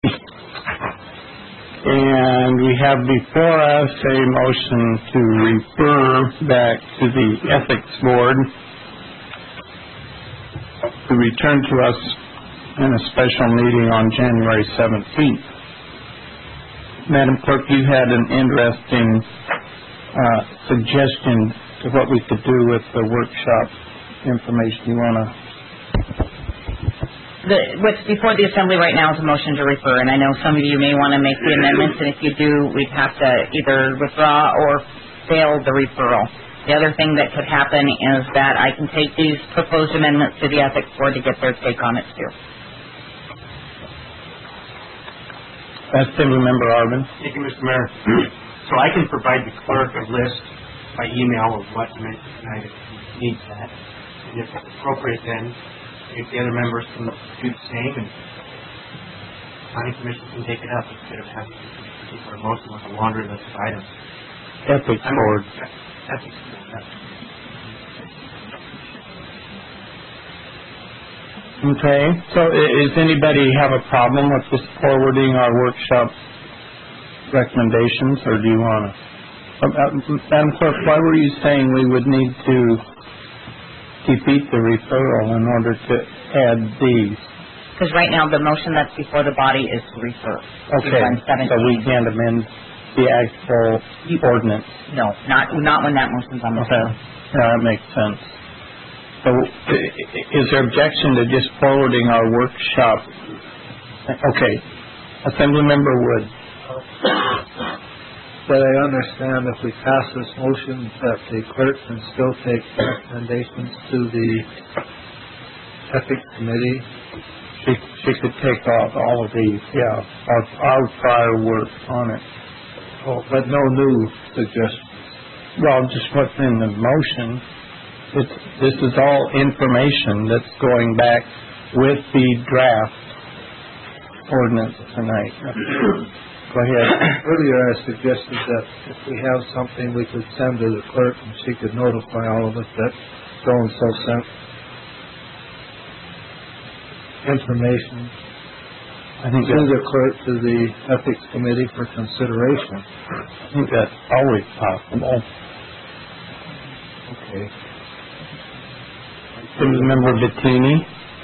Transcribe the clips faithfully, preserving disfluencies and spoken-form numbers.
And we have before us a motion to refer back to the Ethics Board to return to us in a special meeting on January seventeenth. Madam Clerk, you had an interesting uh, suggestion to what we could do with the workshop information. You want to... The, what's before the Assembly right now is a motion to refer, and I know some of you may want to make the amendments, and if you do, we'd have to either withdraw or fail the referral. The other thing that could happen is that I can take these proposed amendments to the Ethics Board to get their take on it, too. Assembly Member Arvin. Thank you, Mister Mayor. So I can provide the clerk a list by email of what amendments tonight needs that. And if it's appropriate, then if the other members can do the same, and planning commission can take it up instead of having a particular motion with a laundry list of items. Ethics Board. Ethics Board. Okay. So does anybody have a problem with just forwarding our workshop recommendations, or do you want to? Uh, Madam Clerk, why were you saying we would need to defeat the referral in order to add these? Because right now the motion that's before the body is to refer. Okay, so we can't amend the actual you, ordinance? No, not not when that motion's on the floor. Okay, yeah, that makes sense. So is there objection to just forwarding our workshop? Okay, Assemblymember Wood. But I understand if we pass this motion that the clerk can still take recommendations to the Ethics Committee. She, she could take off all of these, yeah, our, our prior work on it. Oh, but no new suggestions. Well, just what's in the motion. It's, this is all information that's going back with the draft ordinance tonight. Go ahead. Earlier I suggested that if we have something we could send to the clerk and she could notify all of us that so-and-so sent information I think to the clerk to the Ethics Committee for consideration. I think that's always possible. Okay. Member Bettini.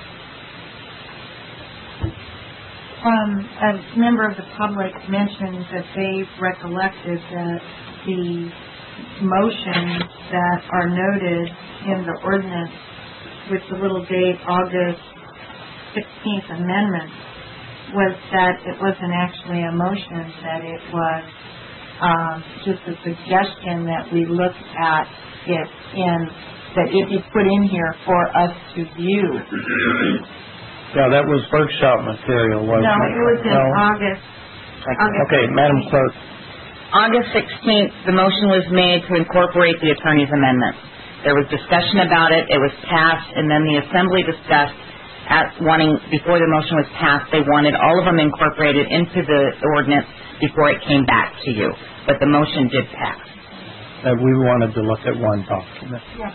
Um, a member of the public mentioned that they recollected that the motions that are noted in the ordinance with the little date August sixteenth amendment was that it wasn't actually a motion, that it was um, just a suggestion that we look at it in, that it be put in here for us to view. Yeah, that was workshop material, wasn't no, it? it was in no. August. August. Okay, Madam Clerk. August sixteenth, the motion was made to incorporate the attorney's amendments. There was discussion about it. It was passed, and then the Assembly discussed at wanting, before the motion was passed, they wanted all of them incorporated into the ordinance before it came back to you. But the motion did pass. Uh, we wanted to look at one document. Yeah.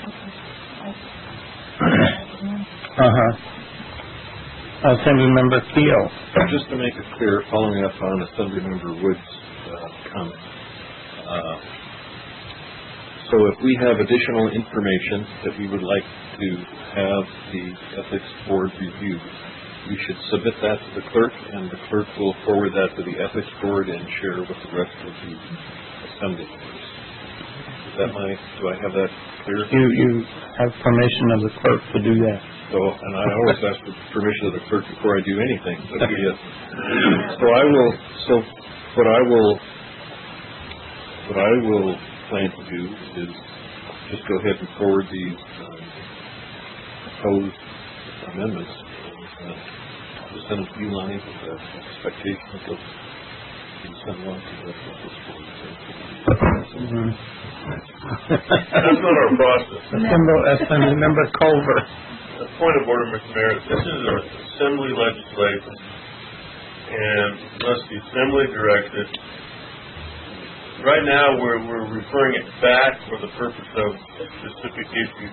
Uh-huh. Assemblymember Keel. Just to make it clear, following up on Assemblymember Wood's uh, comment, uh, so if we have additional information that we would like to have the Ethics Board review, we should submit that to the clerk, and the clerk will forward that to the Ethics Board and share with the rest of the Assembly members. Is that my, do I have that clear? You, you have permission of the clerk to do that. So, and I always ask for permission of the clerk before I do anything. But yes. So I will. So what I will. What I will plan to do is just go ahead and forward these um, proposed amendments. And, uh, to send them to you, Lonnie, with the expectation that they'll be sent along to the Mm-hmm. That's not our process. Assemblymember Culver. Point of order, Mister Mayor. This is an Assembly legislation, and unless the Assembly directs it, right now we're we're referring it back for the purpose of specific issues.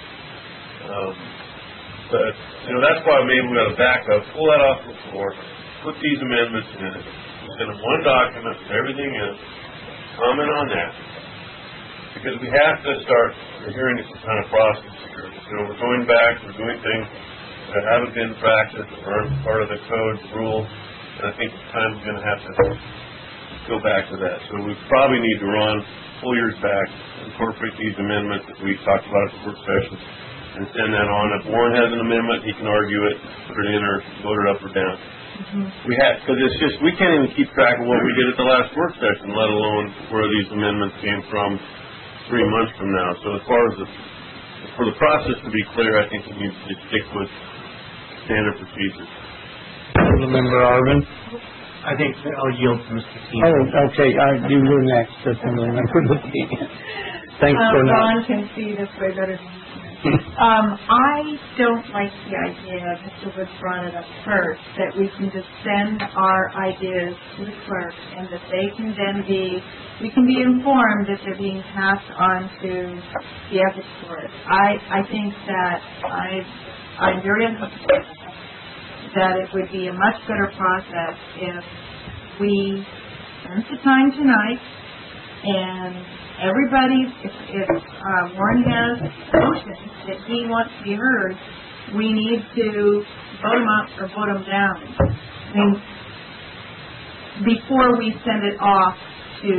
Um, but you know that's why maybe we got to back up, pull that off the floor, put these amendments in it. Send them one document with everything in, comment on that. Because we have to start adhering to some kind of process here. You know, we're going back, we're doing things that haven't been practiced, that aren't part of the code, rule, and I think time's going to have to go back to that. So we probably need to run full years back, incorporate these amendments that we talked about at the work session, and send that on. If Warren has an amendment, he can argue it, put it in, or vote it up or down. Mm-hmm. We have, because it's just, we can't even keep track of what we did at the last work session, let alone where these amendments came from three months from now. So as far as the, for the process to be clear, I think we need to stick with standard procedures. Member Arvin? I think I'll yield to Mister King. Oh, okay, uh, you were next, Member Thanks um, for that. Ron can see this way better than me. um, I don't like the idea, Mister Woods brought it up first, that we can just send our ideas to the clerk and that they can then be, we can be informed that they're being passed on to the ethics board. I, I think that I, I'm very uncomfortable that it would be a much better process if we spent the time tonight and everybody, if, if uh, Warren has motions that he wants to be heard, we need to vote them up or vote them down. I mean, before we send it off to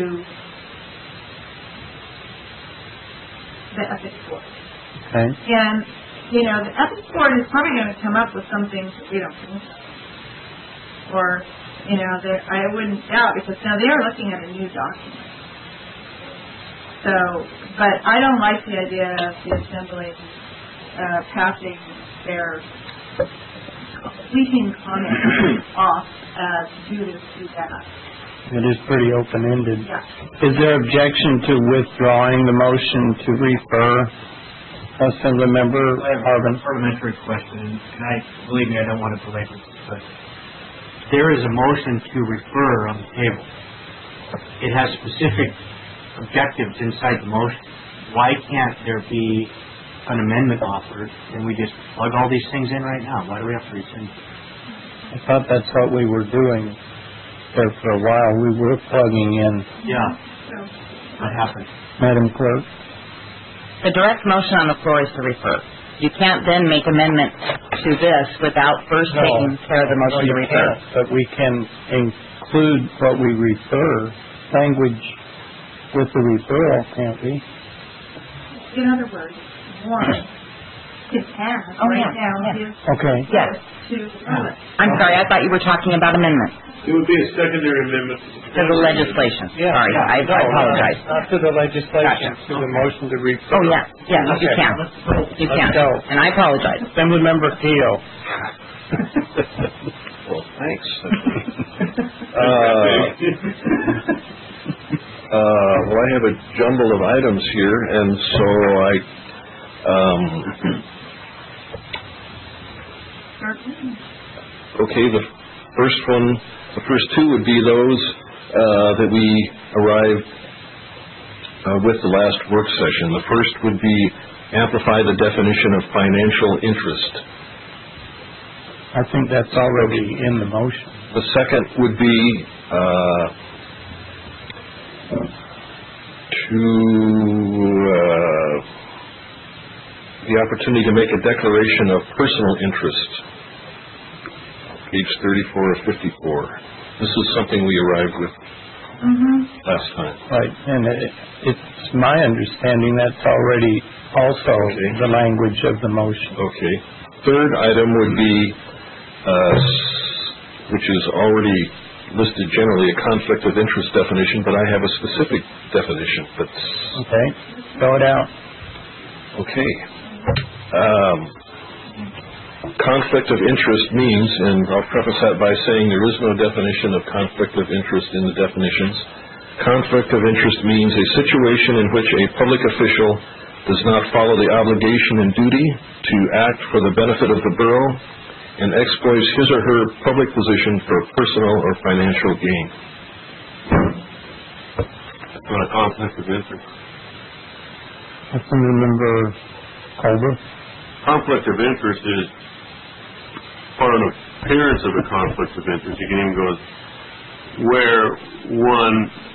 the ethics board. Okay. And you know, the ethics board is probably going to come up with some things that we don't think of. Or, you know, I wouldn't doubt, because now they're looking at a new document. So, but I don't like the idea of the Assembly uh, passing their fleeting comments off uh, to do this, do that. It is pretty open-ended. Yeah. Is there objection to withdrawing the motion to refer? Assembly Member I have Arvin. a parliamentary question, and I believe me, I don't want to belabor this, but there is a motion to refer on the table. It has specific objectives inside the motion. Why can't there be an amendment offered, and we just plug all these things in right now? Why do we have to rescind? I thought that's what we were doing there for a while. We were plugging in. Yeah. What happened? Madam Clerk? The direct motion on the floor is to refer. You can't then make amendments to this without first No. taking care of the motion No, to you refer. can't, but we can include what we refer, language with the referral, can't we? In other words, Warren could pass Oh, right yeah, down yeah. his Okay. Yes. to the public. I'm sorry, I thought you were talking about amendments It would be a secondary amendment. to the legislation. Yeah. Sorry, yeah. I, No, I apologize. Not to the legislation, Gotcha. to the motion to refer. Oh, yeah, yeah, you Okay. can. You Let's can. go. And I apologize. Assembly Member Keo. Well, thanks. uh, uh, well, I have a jumble of items here, and so I, um, okay, the first one, the first two would be those uh, that we arrived uh, with the last work session. The first would be amplify the definition of financial interest. I think that's already in the motion. The second would be uh, to uh, the opportunity to make a declaration of personal interest. Page thirty-four of fifty-four. This is something we arrived with Mm-hmm. last time. Right, and it, it's my understanding that's already also Okay. the language of the motion. Okay. Third item would be, uh, which is already listed generally, a conflict of interest definition, but I have a specific definition that's... Okay, throw it out. Okay. Um, conflict of interest means, and I'll preface that by saying there is no definition of conflict of interest in the definitions. Conflict of interest means a situation in which a public official does not follow the obligation and duty to act for the benefit of the borough and exploits his or her public position for personal or financial gain. That's not a conflict of interest. Assembly Member Culver. Conflict of interest is part of appearance of a conflict of interest. You can even go where one,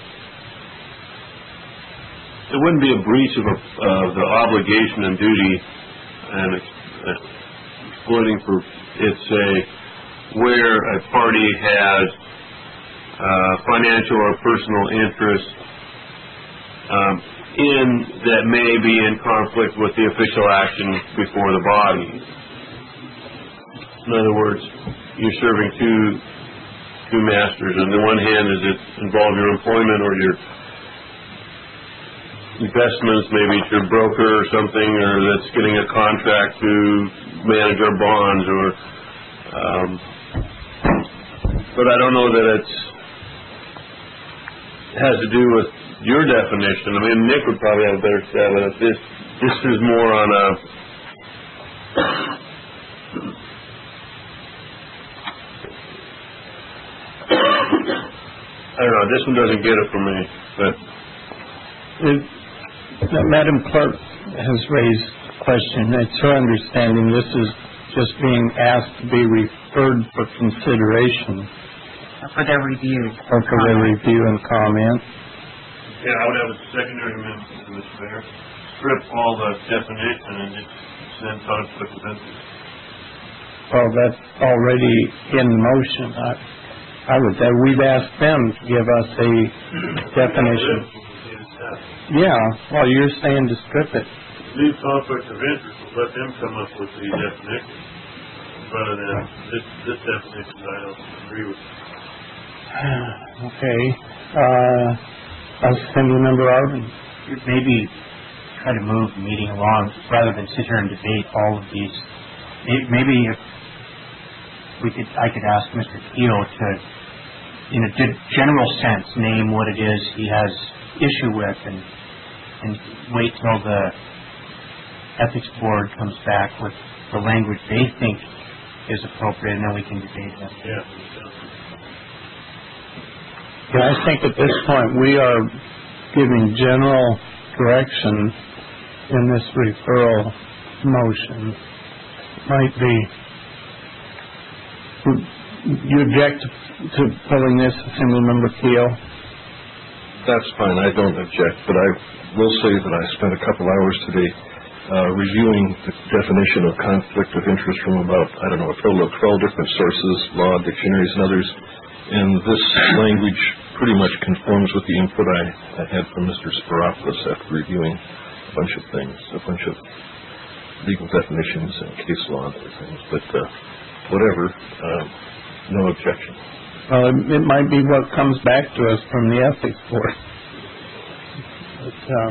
it wouldn't be a breach of, a, of the obligation and duty and uh, exploiting for its sake, where a party has uh, financial or personal interest um, in that may be in conflict with the official action before the body. In other words, you're serving two two masters. On the one hand, does it involve your employment or your investments? Maybe it's your broker or something, or that's getting a contract to manage our bonds, or um, but I don't know that it's has to do with your definition. I mean, Nick would probably have a better stab at it. This this is more on a I don't know. This one doesn't get it from me, but It, Madam Clerk has raised a question. It's her understanding this is just being asked to be referred for consideration For their review. or for their review and comment. yeah, I would have a secondary amendment to this mayor. Strip all the definition and just send conflict of interest. Well, that's already in motion. I, I would say we've asked them to give us a definition. Yeah, well, you're saying to strip it. Leave conflict of interest, but let them come up with the definition. Rather than this, this definition, I don't agree with. Okay. Uh, Assemblymember Arvin. Maybe try to move the meeting along rather than sit here and debate all of these. May- Maybe if we could, I could ask Mister Keel to, in a ge- general sense, name what it is he has issue with, and and wait till the ethics board comes back with the language they think is appropriate, and then we can debate it. Yeah. Yeah, I think at this point we are giving general direction in this referral motion. Might be. You object to pulling this, Assemblymember Keel? That's fine. I don't object, but I will say that I spent a couple hours today uh, reviewing the definition of conflict of interest from about, I don't know, a total of twelve different sources, law, dictionaries, and others. And this language pretty much conforms with the input I, I had from Mister Spiropoulos after reviewing a bunch of things, a bunch of legal definitions and case law and other things. But uh, whatever, uh, no objection. Well, it, it might be what comes back to us from the ethics board. But, uh,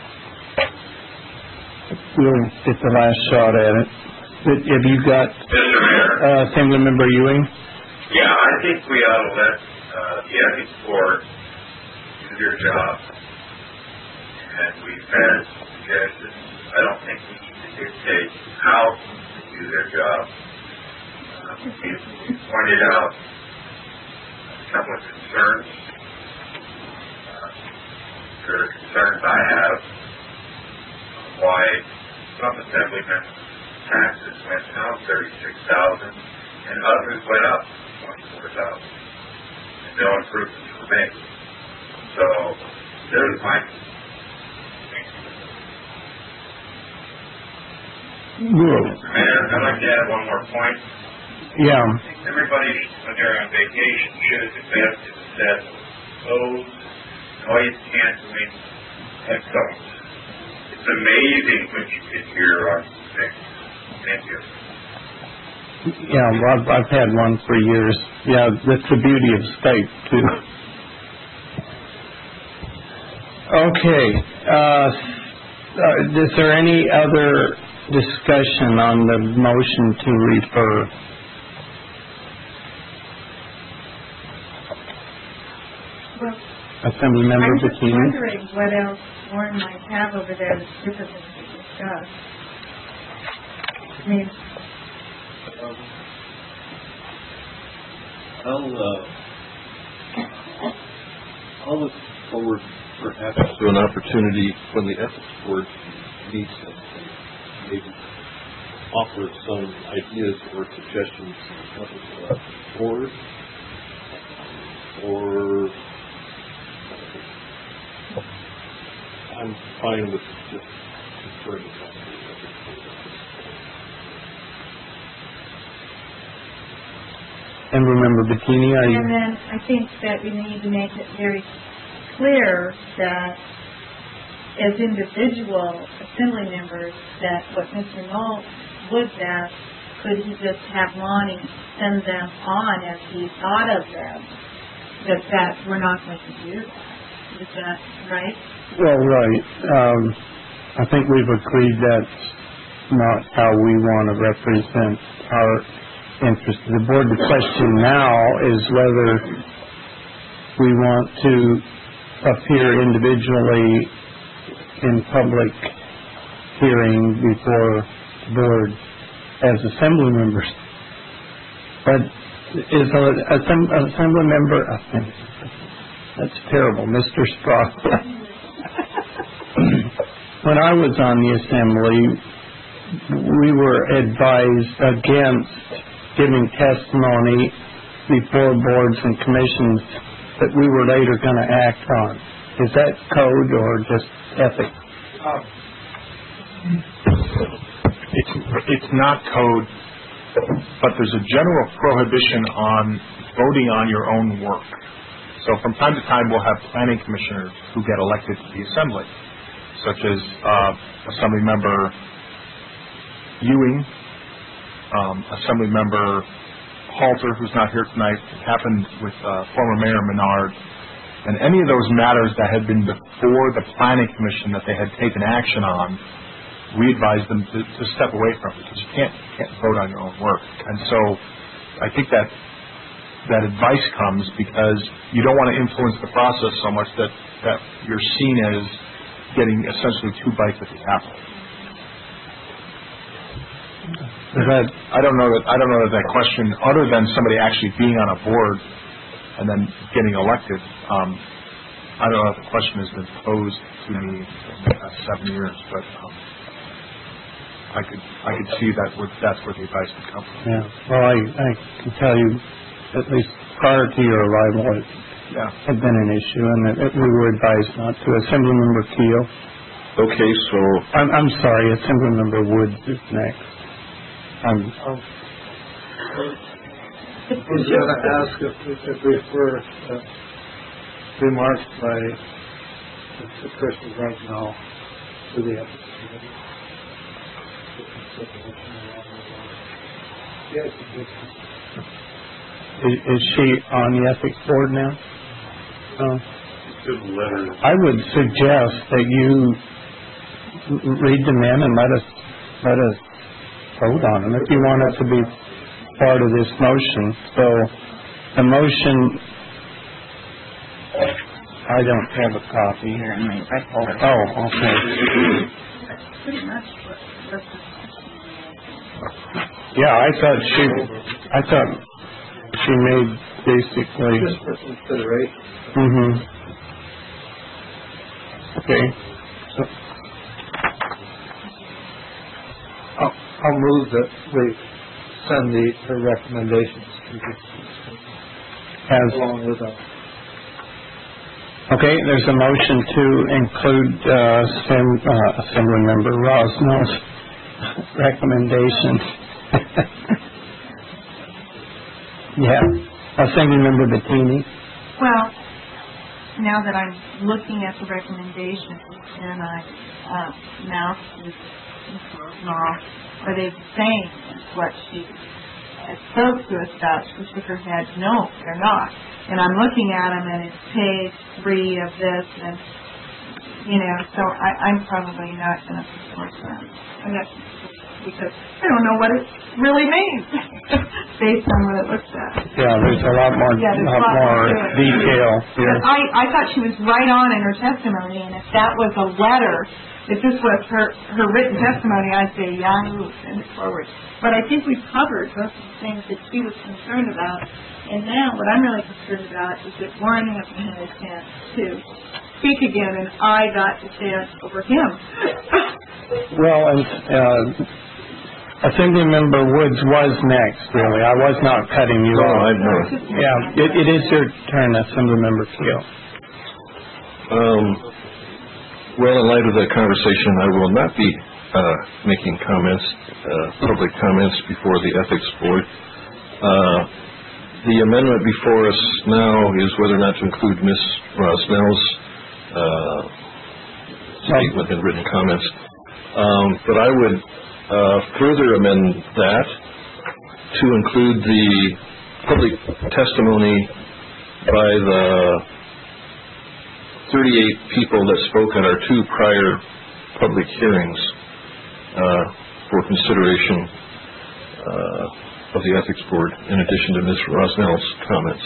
we'll get the last shot at it. But have you got Mister Mayor? uh, Assemblymember Ewing? Yeah, I think we ought to let uh, the ethics board do their job. And we've had suggestions. I don't think we need to dictate how to do their job. Uh, we we pointed out a couple of concerns. Uh, there are concerns I have why some assemblymen taxes went down thirty-six thousand and others went up twenty-four thousand. And no improvements were made. So there's my. Mayor, I'd like to add one more point. Yeah. Everybody, when they're on vacation, should invest in a set of O's, noise canceling headphones. It's amazing what you can hear on things. Thank you. Yeah, well, I've, I've had one for years. Yeah, that's the beauty of Skype, too. Okay. Uh, uh, is there any other discussion on the motion to refer? Well, Assemblymember I'm just Bikini? wondering what else Warren might have over there that's different than we discussed. I mean, I'll, uh, I'll look forward perhaps to an opportunity when the ethics board meets, maybe offer some ideas or suggestions to the board, or I'm fine with just conferring that. And remember, Bettini, are you? And then I think that we need to make it very clear that as individual assembly members, that what Mister Knoll would ask, could he just have Lonnie send them on as he thought of them, that, that we're not going to do that. Is that right? Well, right. Um, I think we've agreed that's not how we want to represent our interests. The board, the question now is whether we want to appear individually in public hearing before the board as assembly members. But is an assembly member, I think, that's terrible, Mister Sprock. When I was on the assembly, we were advised against giving testimony before boards and commissions that we were later going to act on. Is that code or just ethics? Um, it's it's not code, but there's a general prohibition on voting on your own work. So from time to time, we'll have planning commissioners who get elected to the assembly, such as uh, Assembly Member Ewing, um, Assembly Member Halter, who's not here tonight. It happened with uh, former Mayor Menard. And any of those matters that had been before the Planning Commission that they had taken action on, we advised them to, to step away from it, because you can't, you can't vote on your own work. And so I think that that advice comes because you don't want to influence the process so much that, that you're seen as getting essentially two bites at the apple. That, I don't know that I don't know that that question, other than somebody actually being on a board and then getting elected, um, I don't know if the question has been posed to me in the past seven years, but um, I could I could see that would, that's where the advice would come from. yeah. Well, I, I can tell you, at least prior to your arrival, it Yeah. had been an issue, and that we were advised not to. Assemblymember Keel. Okay, so I'm, I'm sorry, Assemblymember Woods is next. I'm, Um, I was going to ask if we could refer uh, remarks by Mister Christian right now to the ethics committee. Yes, is, is she on the ethics board now? Uh, Good letter. I would suggest that you r- read them in and let us let us vote on them if you want it to be part of this motion. So the motion, I don't have a copy. Here in my red folder. Oh, okay. Pretty much what, what Yeah, I thought she, I thought she made basically. just for consideration. Mm-hmm. Okay. So I'll, I'll move that we send the, the recommendations to the, as along with us. okay, there's a motion to include uh, Sem, uh, Assemblymember Rosnell's recommendations. Yeah, Assemblymember Bettini. Well, now that I'm looking at the recommendations and I uh, mouse with Miz Rosenau, are they the same as what she spoke to us about? She shook her head, no, they're not. And I'm looking at them and it's page three of this, and, you know, so I, I'm probably not going to support them. I'm not, because I don't know what it really means based on what it looks at. Yeah, there's a lot more, Yeah, there's lot a lot more more to it. detail here. But I, I thought she was right on in her testimony, and if that was a letter, if this was her, her written testimony, I'd say, Yahoo, send it forward. But I think we've covered most of the things that she was concerned about, and now what I'm really concerned about is that Warren hasn't had a chance to speak again, and I got the chance over him. Well, and uh, Assemblymember Woods was next, really. I was not cutting you No, off. I know. Yeah, it, it is your turn, Assemblymember Keel. Um, well, in light of that conversation, I will not be uh, making comments, uh, public comments before the Ethics Board. Uh, the amendment before us now is whether or not to include Miz Rosnell's uh, statement and written comments. Um, but I would uh, further amend that to include the public testimony by the thirty-eight people that spoke at our two prior public hearings uh, for consideration uh, of the Ethics Board, in addition to Miz Rosnell's comments.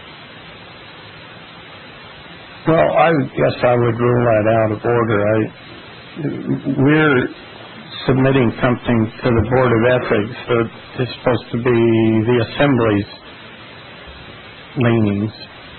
Well, I guess I would rule that out of order. I, we're submitting something to the Board of Ethics that is supposed to be the Assembly's leanings,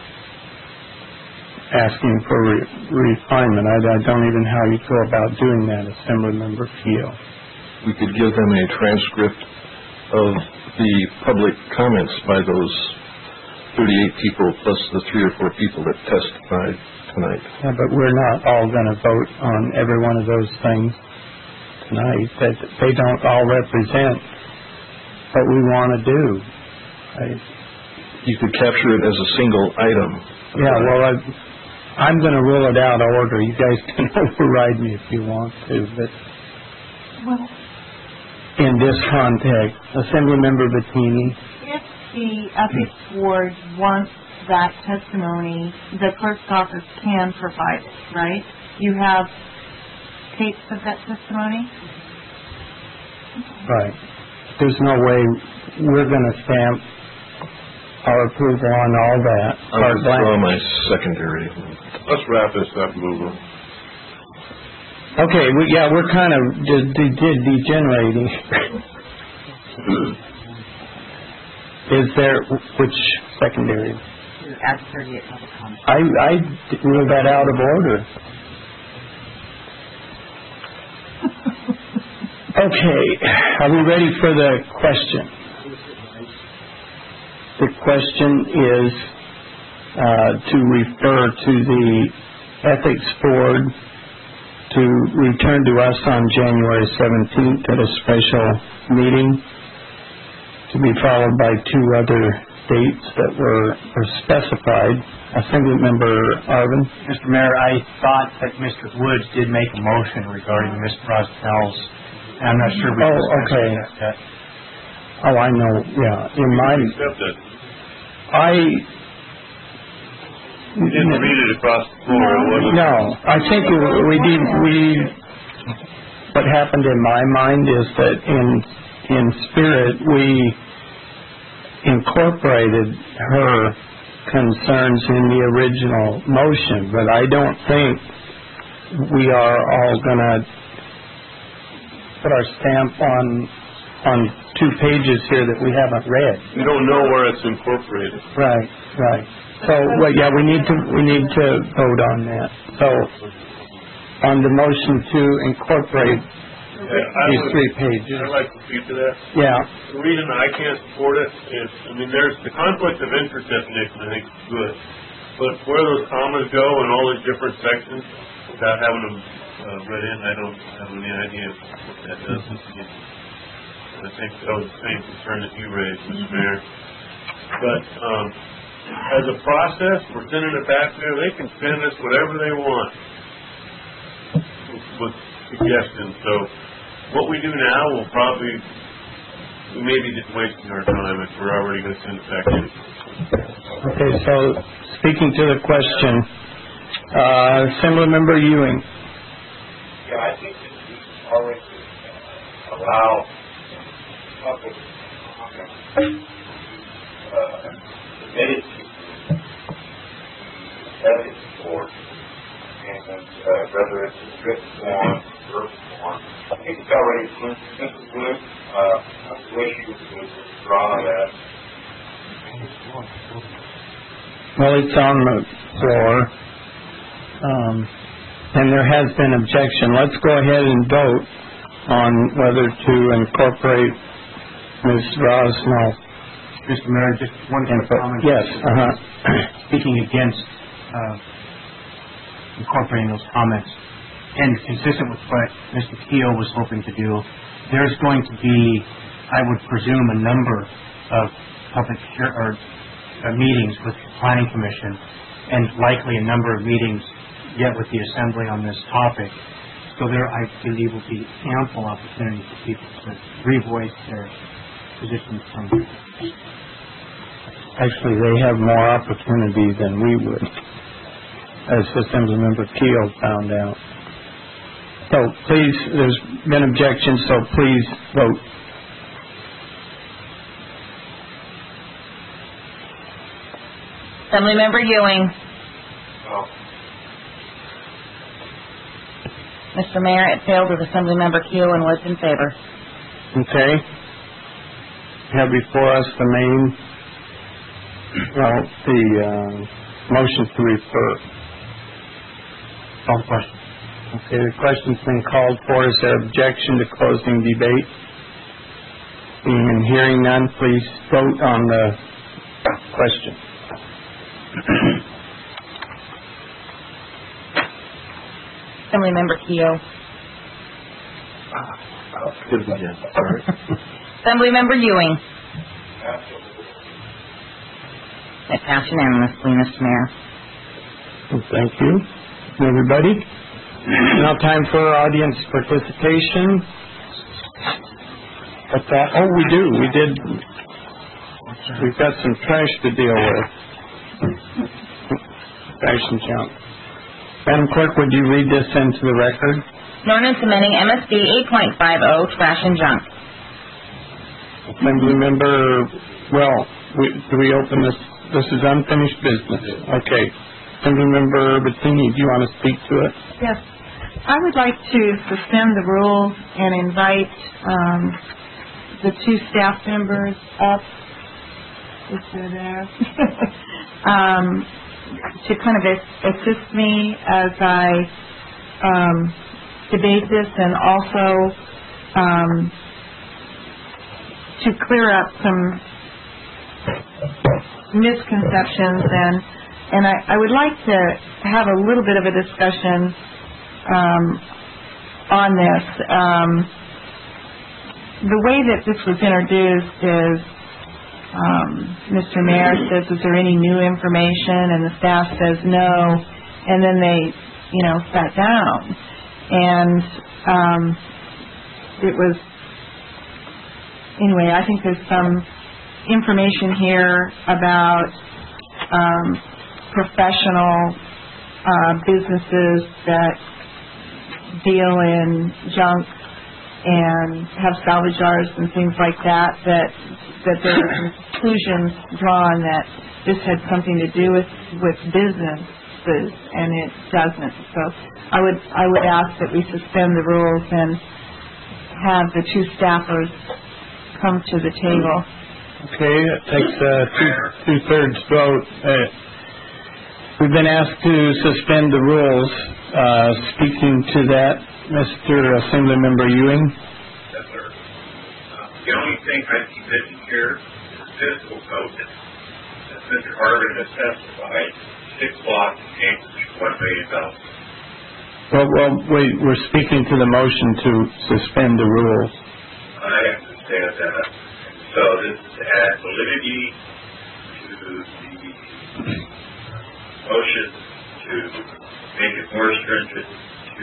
asking for re- refinement. I, I don't even know how you go about doing that, Assemblymember Keel. We could give them a transcript of the public comments by those thirty-eight people plus the three or four people that testified tonight. Yeah, but we're not all going to vote on every one of those things tonight. That they don't all represent what we want to do. I, You could capture it as a single item. yeah, well, I, I'm going to rule it out of order. You guys can override me if you want to, but Well, in this context, Assemblymember Bettini. if the ethics board wants that testimony, the clerk's office can provide it, right? You have tapes of that testimony? Right. There's no way we're going to stamp our approval on all that. I'll carte withdraw blanche. my secondary. Let's wrap this up, Mover. Okay, we, yeah, we're kind of de- de- de- degenerating. Is there, which secondary? Act thirty-eight public comment. I, I ruled that out of order. Okay, are we ready for the question? The question is uh, to refer to the Ethics Board to return to us on January seventeenth at a special meeting, to be followed by two other dates that were, were specified. Assemblymember Arvin. Mister Mayor, I thought that Mister Woods did make a motion regarding Miz Rosnell's. I'm not sure we Oh, discussed okay. that yet. Oh, I know, yeah. In my, Accept it. I... You didn't read it across the floor. It wasn't. No, I think we did, we, what happened in my mind is that in, in spirit, we incorporated her concerns in the original motion, but I don't think we are all going to put our stamp on, on two pages here that we haven't read. You don't know where it's incorporated. Right, right. So, well, yeah, we need to, we need to vote on that. So, on the motion to incorporate Yeah, I these would- three pages. I'd like to speak to that. Yeah, The reason I can't support it is, I mean, there's the conflict of interest definition, I think is good. But where those commas go in all the different sections, without having them uh, read in, I don't have any idea what that does. I think that was the same concern that you raised, Mister Mayor. But, um, as a process, we're sending it back there, they can send us whatever they want with suggestions. So what we do now will probably, we may be just wasting our time if we're already going to send it back in. okay, so speaking to the question, uh, Assemblymember Ewing. Yeah, I think that we already allow public comment uh, submitted to the ethics board, and uh, whether it's in written form, verbal form, I think it's already included. Uh, I wish you would withdraw that. Well, it's on the floor, um, and there has been objection. Let's go ahead and vote on whether to incorporate Miz Rosno. Mister Mayor, just one quick comment. Yes, uh-huh. Speaking against uh, incorporating those comments, and consistent with what Mister Keough was hoping to do, there's going to be, I would presume, a number of public hear- or uh, meetings with the Planning Commission, and likely a number of meetings yet with the Assembly on this topic. So there, I believe, will be ample opportunity for people to revoice their positions from. Actually, they have more opportunity than we would, as Assemblymember Keough found out. So please, there's been objections, so please vote. Assemblymember Ewing. Oh. Mister Mayor, it failed with Assemblymember Keough and Woods in favor. Okay. We have before us the main, well, the uh, motion to refer. Call the question. Okay, the question's been called for. Is there objection to closing debate? Seeing and hearing none, please vote on the question. Assemblymember Keough. Good again, sorry. Assemblymember Ewing. It passed unanimously, Mister Mayor. Thank you, everybody. Now time for audience participation. What's that? Oh, we do. We did. We've got some trash to deal with. Trash and junk. Madam Clerk, would you read this into the record? An ordinance amending M S B eight point five oh, trash and junk. Assemblymember, well, we, do we open this? This is unfinished business. Okay. Assemblymember Bettini, do you want to speak to it? Yes. I would like to suspend the rules and invite um, the two staff members up, if they're there, um, to kind of assist me as I um, debate this, and also um, to clear up some misconceptions, and and I, I would like to have a little bit of a discussion um, on this. Um, the way that this was introduced is um, Mister Mayor says, is there any new information? And the staff says no, and then they, you know, sat down. And um, it was, anyway, I think there's some information here about um, professional uh, businesses that deal in junk and have salvage yards and things like that, that that there were conclusions drawn that this had something to do with, with businesses, and it doesn't. So I would I would ask that we suspend the rules and have the two staffers come to the table. Okay, that takes a two, two-thirds vote. Uh, we've been asked to suspend the rules. Uh, speaking to that, Mister Assemblymember Ewing. Yes, sir. Uh, the only thing I see missing here is fiscal code. As Mister Harvin has testified, six lots in Cambridge, one million dollars. Well, well, wait, we're speaking to the motion to suspend the rules. I understand that. So this is to add validity to the motion, to make it more stringent, to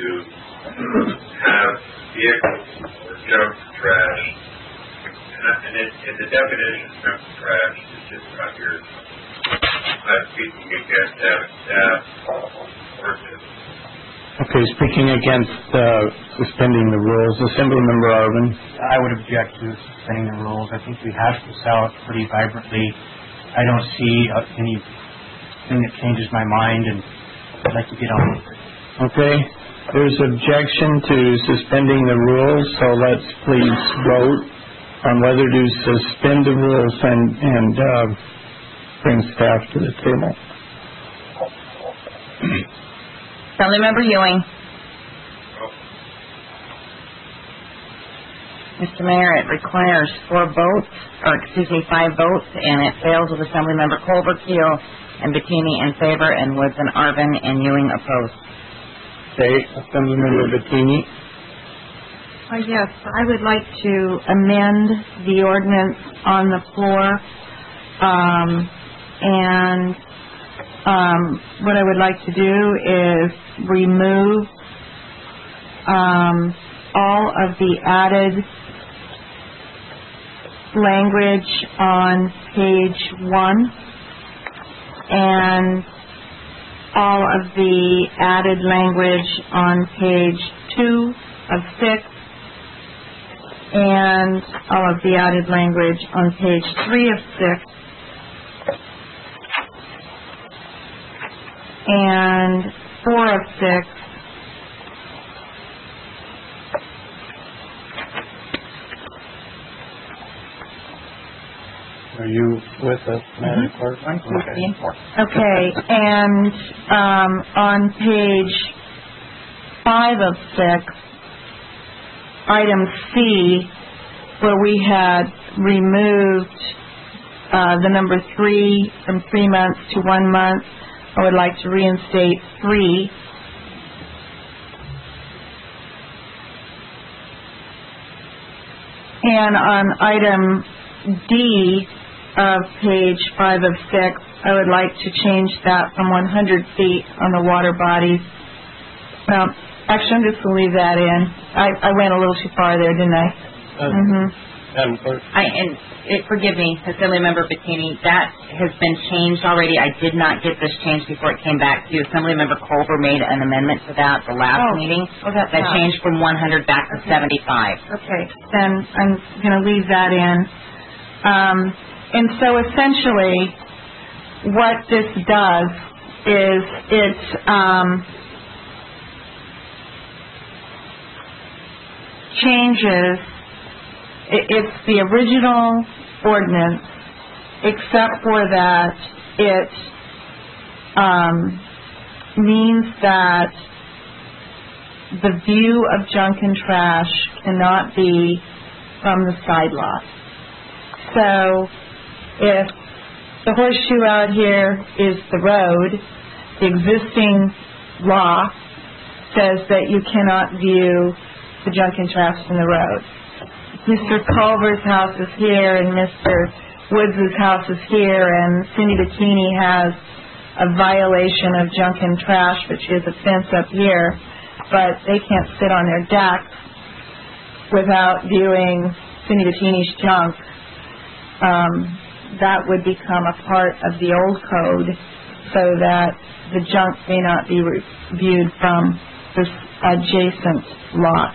have vehicles or junk trash. And it, in the definition of junk trash, it's just not here. I'm speaking against having staff work this. Okay, speaking against uh, suspending the rules, Assemblymember Arvin. I would object to suspending the rules. I think we hashed this out pretty vibrantly. I don't see uh, anything that changes my mind, and I'd like to get on with it. Okay, there's objection to suspending the rules, so let's please vote on whether to suspend the rules and, and uh, bring staff to the table. Assemblymember Ewing. Mister Mayor, it requires four votes, or excuse me, five votes, and it fails with Assemblymember Colbert, Keel, and Bettini in favor, and Woods and Arvin and Ewing opposed. Okay, Assemblymember Bettini. Uh, yes, I would like to amend the ordinance on the floor, um, and um, what I would like to do is remove um, all of the added language on page one and all of the added language on page two of six and all of the added language on page three of six and four of six Are you with us, Madam Clerk? One, two, three, and four. Okay, and um, on page five of six, item C, where we had removed uh, the number three from three months to one month, I would like to reinstate three. And on item D of page five of six, I would like to change that from one hundred feet on the water bodies. Well, actually, I'm just going to leave that in. I, I went a little too far there, didn't I? Uh, Mm-hmm. Madam Clerk. I, and it, forgive me, Assemblymember Bettini, that has been changed already. I did not get this changed before it came back to you. Assemblymember Colbert made an amendment to that the last Oh. meeting. Oh, that's That not- changed from one hundred back to Okay. seventy-five. Okay, then I'm going to leave that in. Um, and so essentially, what this does is it um, changes, it, it's the original ordinance, except for that it um, means that the view of junk and trash cannot be from the side lot. So if the horseshoe out here is the road, the existing law says that you cannot view the junk and trash from the road. Mister Culver's house is here and Mister Woods' house is here and Cindy Bettini has a violation of junk and trash, which is a fence up here, but they can't sit on their decks without viewing Cindy Bettini's junk. Um, that would become a part of the old code so that the junk may not be re- viewed from this adjacent lot.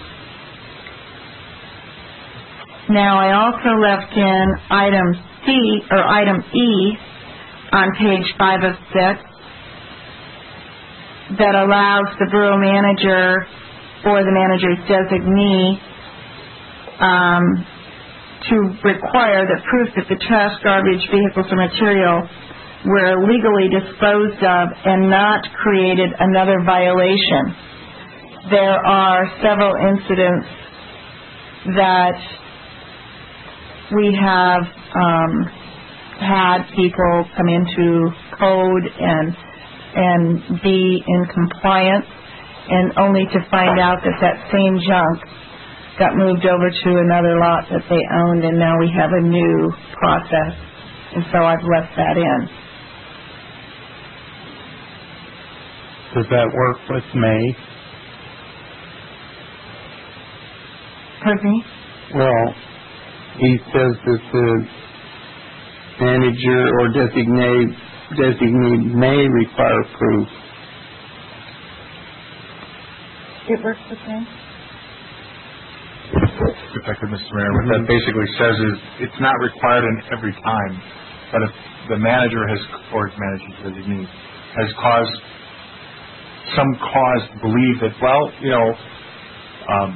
Now, I also left in item C, or item E, on page five of six, that allows the borough manager or the manager's designee um, to require that proof that the trash, garbage, vehicles, or material were legally disposed of and not created another violation. There are several incidents that we have um, had people come into code and and be in compliance, and only to find out that that same junk got moved over to another lot that they owned, and now we have a new process, and so I've left that in. Does that work with May? Pardon me? Well, he says that the manager or designate designee may require proof. It works with me. If I could, Mister Mayor, what that basically says is it's not required in every time, but if the manager has, or manager designee, has caused some cause to believe that, well, you know, um,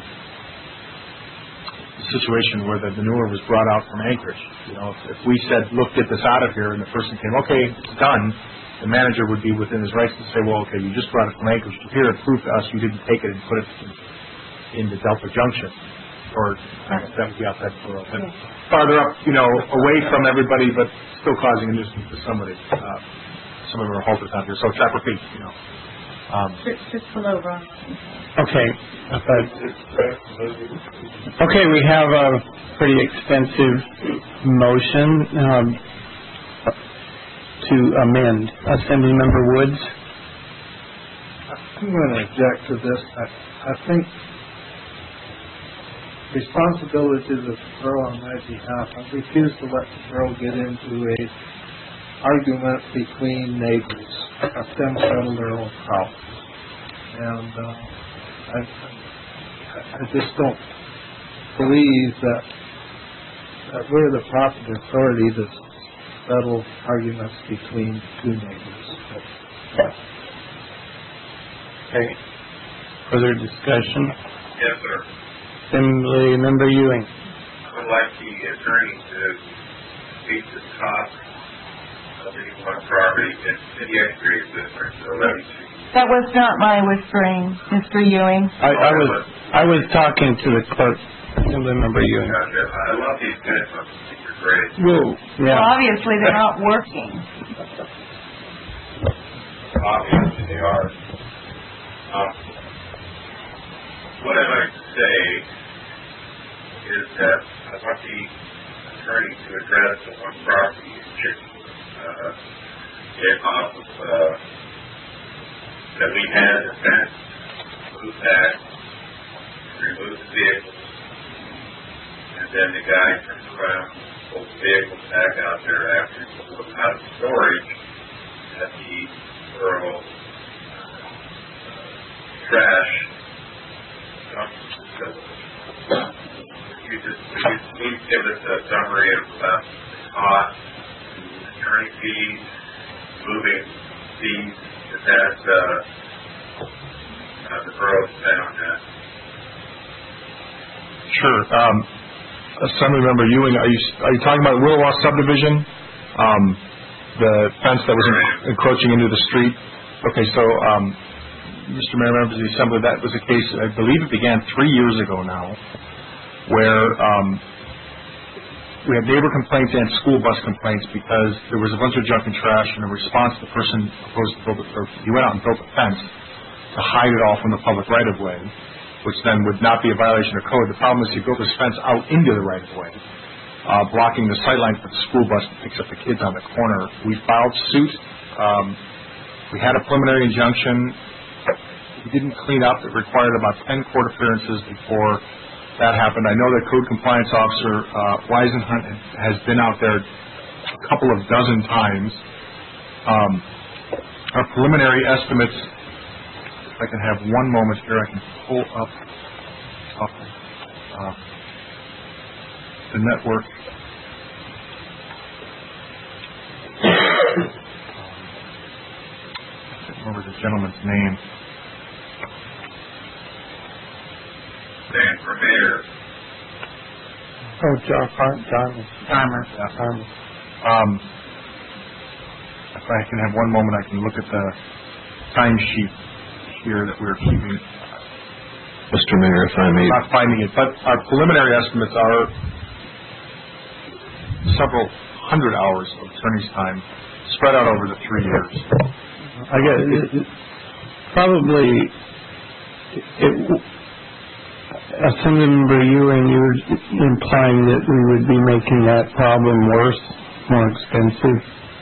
the situation where the manure was brought out from Anchorage, you know, if, if we said, look, get this out of here, and the person came, okay, it's done, the manager would be within his rights to say, well, okay, you just brought it from Anchorage to here, and prove to us you didn't take it and put it in, into Delta Junction. or I guess that would be outside the borough, but farther up, you know, away from everybody, but still causing a nuisance to somebody. Uh, some of our halters out here, so Trapper Peak, you know. Um, Just, just below Ross. Okay. But, okay, we have a pretty extensive motion um, to amend. Assemblymember Woods? I'm going to object to this. I, I think responsibility to the borough on my behalf. I refuse to let the borough get into a argument between neighbors. Let them settle their own problems. And uh, I, I just don't believe that that we're the proper authority to settle arguments between two neighbors. Okay. Further discussion? Yes, sir. Assembly Member Ewing. I would like the attorney to speak to the cost of any one property in City X District, so levy street. That was not my whispering, Mister Ewing. I, I was I was talking to the clerk, Assemblymember Ewing. Gotcha. I love these minutes. I think you're great. Whoa. Yeah. Well, obviously they're not working. Obviously they are. Um, what I'd like to say is that I want the attorney to address the one property in Chicken, uh, get off of, uh, that we had a fence, move back, remove the vehicles, and then the guy turns around, pulls the vehicles back out there after he pulls them out of storage at the borough uh, trash dumpster facility. You just please, please give us a summary of uh, the cost, attorney fees, moving fees, if that's uh, uh, the borough spent on that. Sure. Um, Assemblymember Ewing, are you are you talking about Willowa subdivision? Um, the fence that was en- encroaching into the street? Okay, so um, Mister Mayor, members of the Assembly, that was a case, I believe it began three years ago now, where um, we had neighbor complaints and school bus complaints because there was a bunch of junk and trash, and in response, the person proposed to build a, or he went out and built a fence to hide it all from the public right-of-way, which then would not be a violation of code. The problem is he built this fence out into the right-of-way, uh, blocking the sightline for the school bus that picks up the kids on the corner. We filed suit. Um, we had a preliminary injunction. We didn't clean up. It required about ten court appearances before that happened. I know that Code Compliance Officer uh, Weisenhunt has been out there a couple of dozen times. Um, our preliminary estimates, if I can have one moment here, I can pull up, up uh, the network. I can't remember the gentleman's name. Stand for mayor. Oh, John, John, Farmer. Yeah. Um, if I can have one moment, I can look at the timesheet here that we're keeping. Mister Mayor, if I may. Not finding it, but our preliminary estimates are several hundred hours of attorney's time spread out over the three years. I guess it, it, probably it, Assemblymember Ewing, you were implying that we would be making that problem worse, more expensive.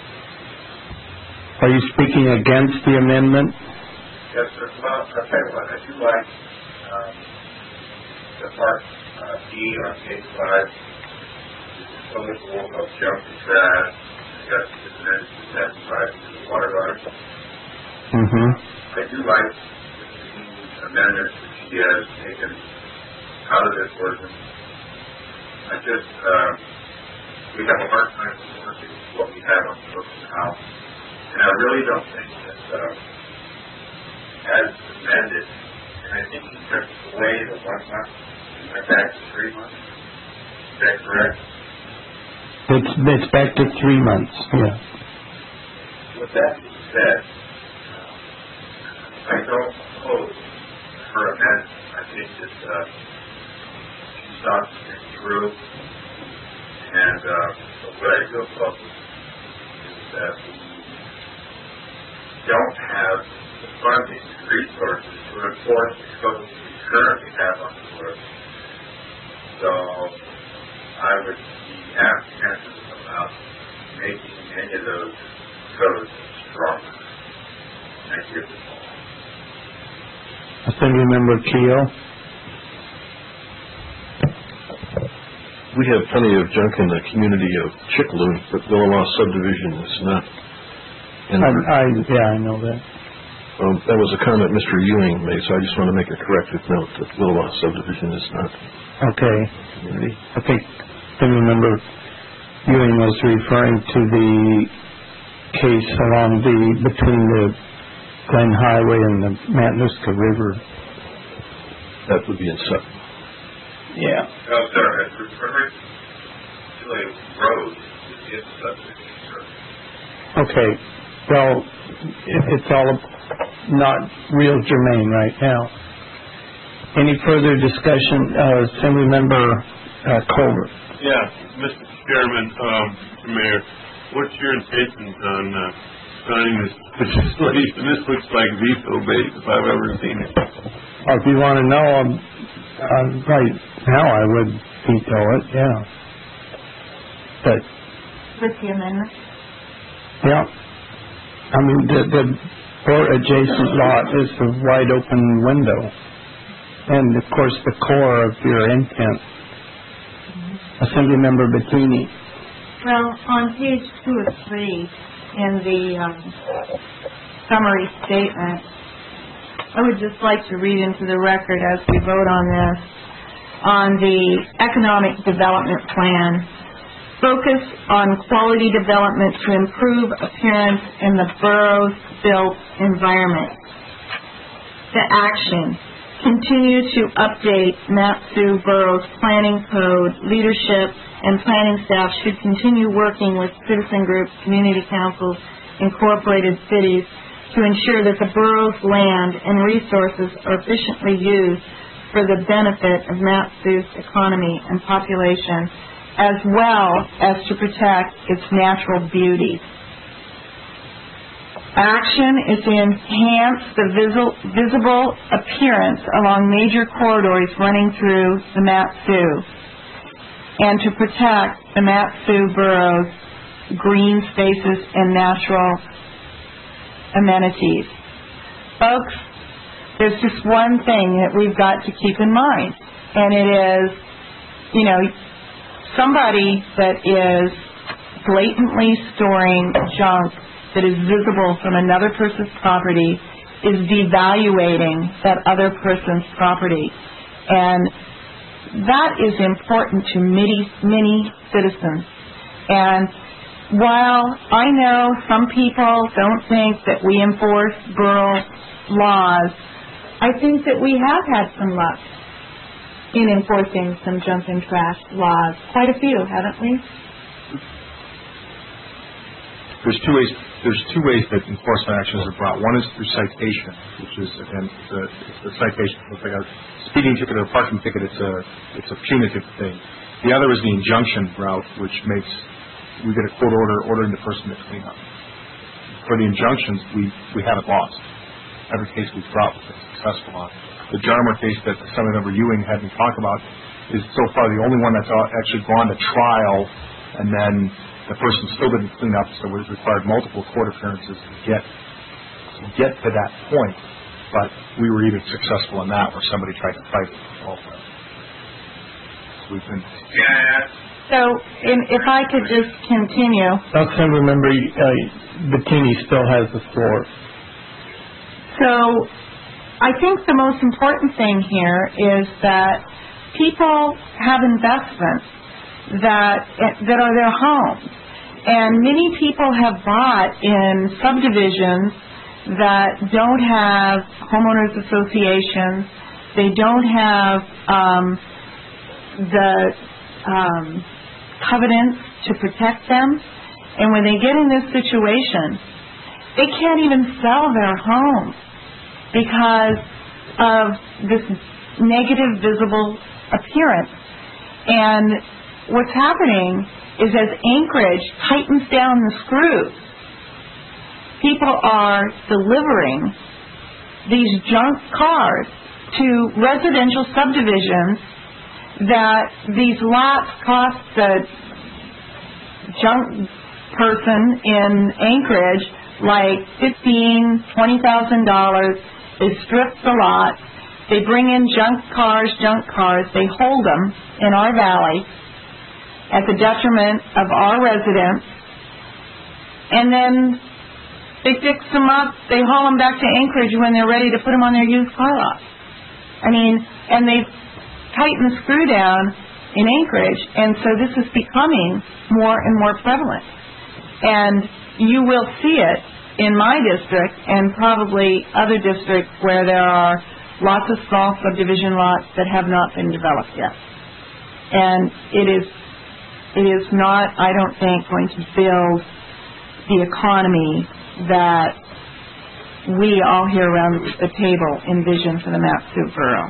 Are you speaking against the amendment? Yes, sir. Well, I'll tell you what, I do like um, the part uh, D on page five, disposal of junk and trash, discussed the minutes to satisfy the water rights. Mm-hmm. I do like the amendments that she has taken out of this ordinance. I just, uh, we have a hard time working with what we have on the books now. And I really don't think that, uh, as amended, and I think he took away the one month and went back to three months. Is that correct? It's, it's back to three months, yeah. With that being said, I don't oppose her amendment. I think that, uh, she's stuff and through. And uh, what I feel about this is that we don't have the funding and resources to enforce the codes we currently have on the books. So I would be apprehensive about making any of those codes stronger. Thank you. Assemblymember Keo. We have plenty of junk in the community of Chickaloon, but Willamette subdivision is not. I, I, yeah, I know that. Um, that was a comment Mister Ewing made, so I just want to make a corrective note that Willamette subdivision is not okay. community. I think Assemblymember Ewing was referring to the case along the between the Glen Highway and the Matanuska River. That would be in Sutton. Yeah. Oh, sir, it's referring to a road in subdivision, sir. Okay. Well, it, it's all not real germane right now. Any further discussion? Uh, Assemblymember uh, Culver. Yeah, Mister Chairman, um, Mister Mayor, what's your intentions on uh, signing this legislation? This looks like veto bait if I've ever seen it. Or if you want to know, um, uh, right now I would veto it, yeah. But, With the amendment? yeah. I mean, the, the or adjacent lot is a wide open window. And, of course, the core of your intent. Assemblymember Bettini. Well, on page two of three in the um, summary statement, I would just like to read into the record as we vote on this, on the economic development plan, focus on quality development to improve appearance in the borough's built environment. The action, continue to update Mat-Su Borough's planning code. Leadership and planning staff should continue working with citizen groups, community councils, incorporated cities to ensure that the borough's land and resources are efficiently used for the benefit of Mat-Su's economy and population, as well as to protect its natural beauty. Action is to enhance the visual, visible appearance along major corridors running through the Mat-Su and to protect the Mat-Su borough's green spaces and natural amenities. Folks, there's just one thing that we've got to keep in mind, and it is, you know, somebody that is blatantly storing junk that is visible from another person's property is devaluating that other person's property. And that is important to many, many citizens. And while I know some people don't think that we enforce borough laws, I think that we have had some luck in enforcing some junk and trash laws. Quite a few, haven't we? There's two ways. There's two ways that enforcement actions are brought. One is through citation, which is again it's a, it's a citation. It's like a speeding ticket or a parking ticket. It's a it's a punitive thing. The other is the injunction route, which makes we get a court order ordering the person to clean up. For the injunctions, we we haven't lost. Every case we've brought we've been successful on. The Jarmer case that Assemblymember Ewing had me talk about is so far the only one that's actually gone to trial, and then the person still didn't clean up, so it required multiple court appearances to get to get to that point. But we were even successful in that, where somebody tried to fight it. Also, so we've been. So, in, if I could just continue. Assemblymember uh, Bettini still has the floor. So, I think the most important thing here is that people have investments that that are their homes, and many people have bought in subdivisions that don't have homeowners associations. They don't have um, the um, covenants to protect them, and when they get in this situation, they can't even sell their home because of this negative visible appearance. And what's happening is as Anchorage tightens down the screws, people are delivering these junk cars to residential subdivisions that these lots cost the junk person in Anchorage like fifteen, twenty thousand dollars. They strip the lot. They bring in junk cars, junk cars. They hold them in our valley at the detriment of our residents. And then they fix them up. They haul them back to Anchorage when they're ready to put them on their used car lot. I mean, and they've tightened the screw down in Anchorage, and so this is becoming more and more prevalent. And you will see it in my district and probably other districts where there are lots of small subdivision lots that have not been developed yet. And it is, it is not, I don't think, going to build the economy that we all here around the table envision for the Mat-Su borough.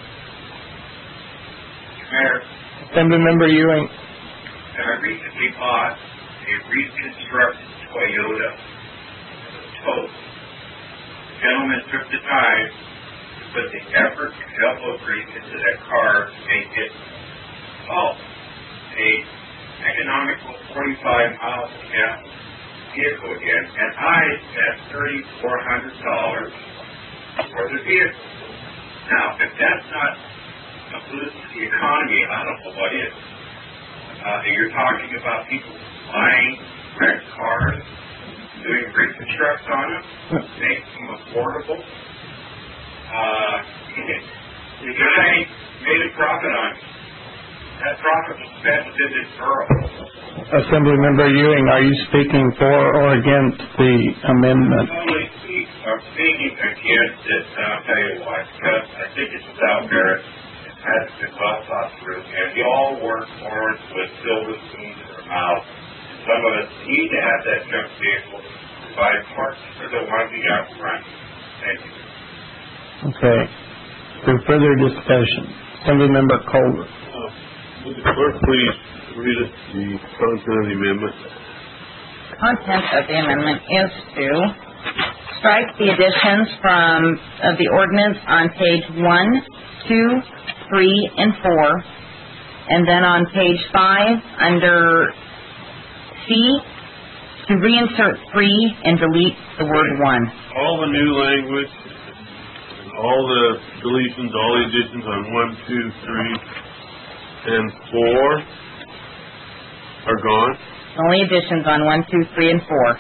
Mayor, Assemblymember Ewing. I recently bought a reconstructed Toyota Tote. The gentleman took the time to put the effort and elbow grease into that car to make it, oh, a economical forty-five miles a gallon vehicle again, and I spent thirty-four hundred dollars for the vehicle. Now, if that's not a boost to the economy, I don't know what is. Uh, you're talking about people buying wrecked cars, doing reconstructs on them, making them affordable. Uh, the guy made a profit on it. That profit was spent within this borough. Assemblymember Ewing, are you speaking for or against the amendment? I'm only speak, I'm speaking against it, and I'll tell you why. Because I think it's out there. It has been well thought through, and we all work forward with silver spoons in our mouth. Some of us need to have that junk vehicle to provide parts for the ones we got running. Thank you. Okay. For further discussion, Assemblymember Culver. Would the clerk please read us the content of the amendment? Content of the amendment is to strike the additions from of the ordinance on page one, two, three, and four, and then on page five under C to reinsert three and delete the word one. All the new language, all the deletions, all the additions on one, two, three, and four are gone. Only additions on one, two, three, and four.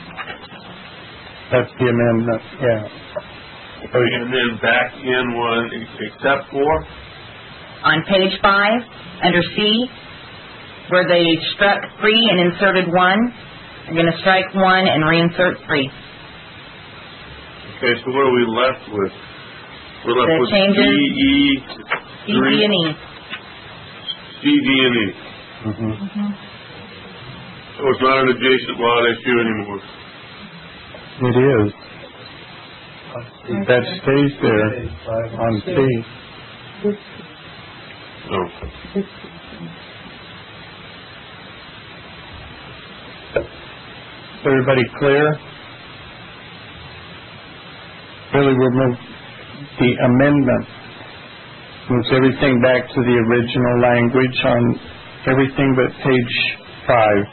That's the amendment, yeah. And then back in one except for? On page five, under C, where they struck three and inserted one, I'm going to strike one and reinsert three. Okay, so what are we left with? We're left The with changes, D, E, C, D, and E. C, D, and E. Mm-hmm. Mm-hmm. So it's not an adjacent lot issue anymore. It is. That stays there on C. No. Everybody clear? Really, we'll move the amendment. Moves everything back to the original language on everything but page five.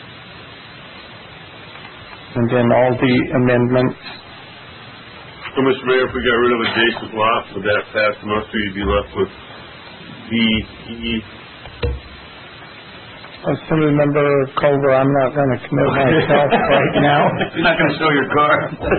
And then all the amendments. So, Mister Mayor, if we got rid of adjacent lots, would that pass muster? You'd be left with D, E. Assemblymember Culver, I'm not going to commit myself right now. You're not going to show your car.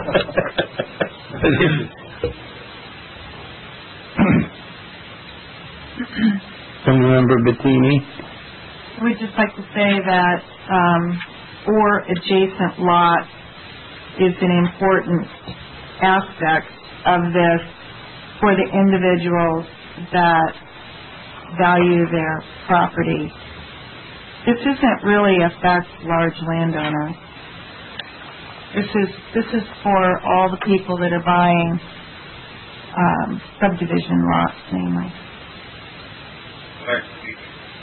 Assemblymember Bettini. We'd just like to say that um, or adjacent lot is an important aspect of this for the individuals that value their property. This isn't really affect large landowners. This is this is for all the people that are buying um, subdivision lots, mainly.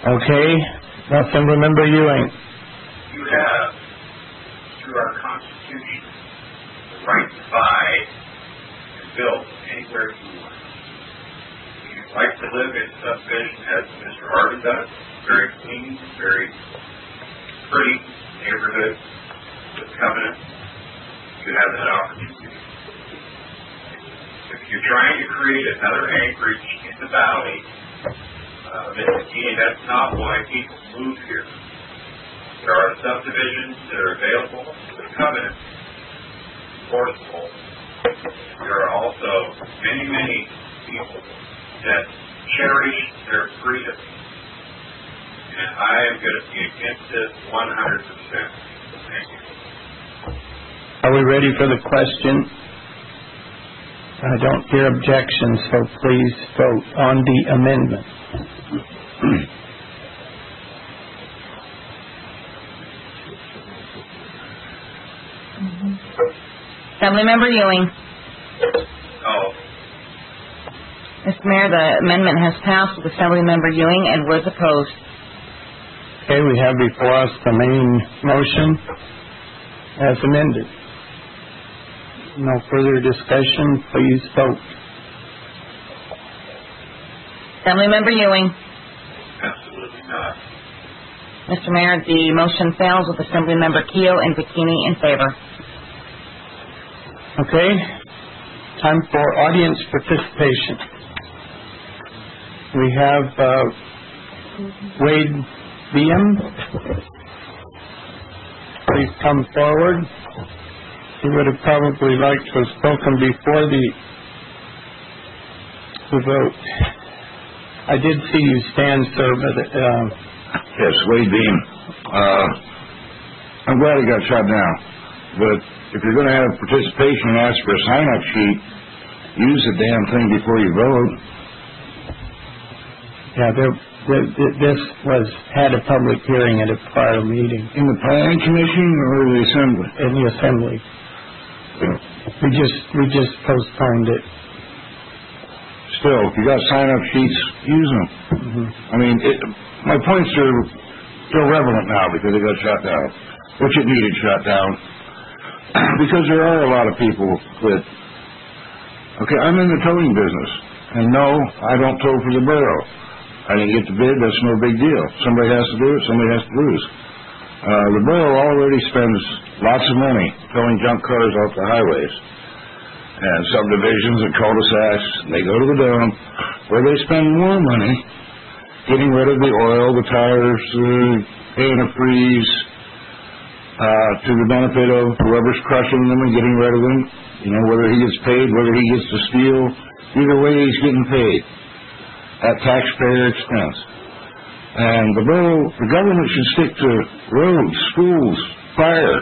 Okay. Assemblymember Ewing. You have, through our Constitution, the right to buy and build anywhere you want. If you'd like to live in a subdivision as Mister Harvey does, very clean, very pretty neighborhood with covenants, you have that opportunity. If you're trying to create another Anchorage in the valley, uh, Mister Keeney, that's not why people move here. There are subdivisions that are available with covenants enforceable. There are also many, many people that cherish their freedom. And I am going to be against this one hundred percent. Thank you. Are we ready for the question? I don't hear objections, so please vote on the amendment. Assemblymember Ewing. Oh, Mister Mayor, the amendment has passed with Assemblymember Ewing and was opposed. Okay, we have before us the main motion as amended. No further discussion. Please vote. Assemblymember Ewing. absolutely not. Mister Mayor, the motion fails with Assemblymember Keough and Bikini in favor. Okay, time for audience participation. We have uh, Wade Beam. Please come forward. He would have probably liked to have spoken before the, the vote. I did see you stand, sir, but... Uh, Yes, Wade Beam. Uh, I'm glad it got shut down. But if you're going to have participation and ask for a sign-up sheet, use the damn thing before you vote. yeah, there, there, this was had a public hearing at a prior meeting In the planning commission or the assembly? in the assembly. We just we just postponed it. Still, if you got sign-up sheets, use them. Mm-hmm. I mean, it, my points are still relevant now because it got shut down, which it needed shut down. Because there are a lot of people that, okay, I'm in the towing business, and no, I don't tow for the borough. I didn't get the bid, that's no big deal. Somebody has to do it, somebody has to lose. Uh, the borough already spends lots of money towing junk cars off the highways. And subdivisions and cul-de-sacs, they go to the dump, where they spend more money getting rid of the oil, the tires, uh, paying a freeze, uh, to the benefit of whoever's crushing them and getting rid of them. You know, whether he gets paid, whether he gets to steal, either way he's getting paid at taxpayer expense. And the borough, the government should stick to roads, schools, fire.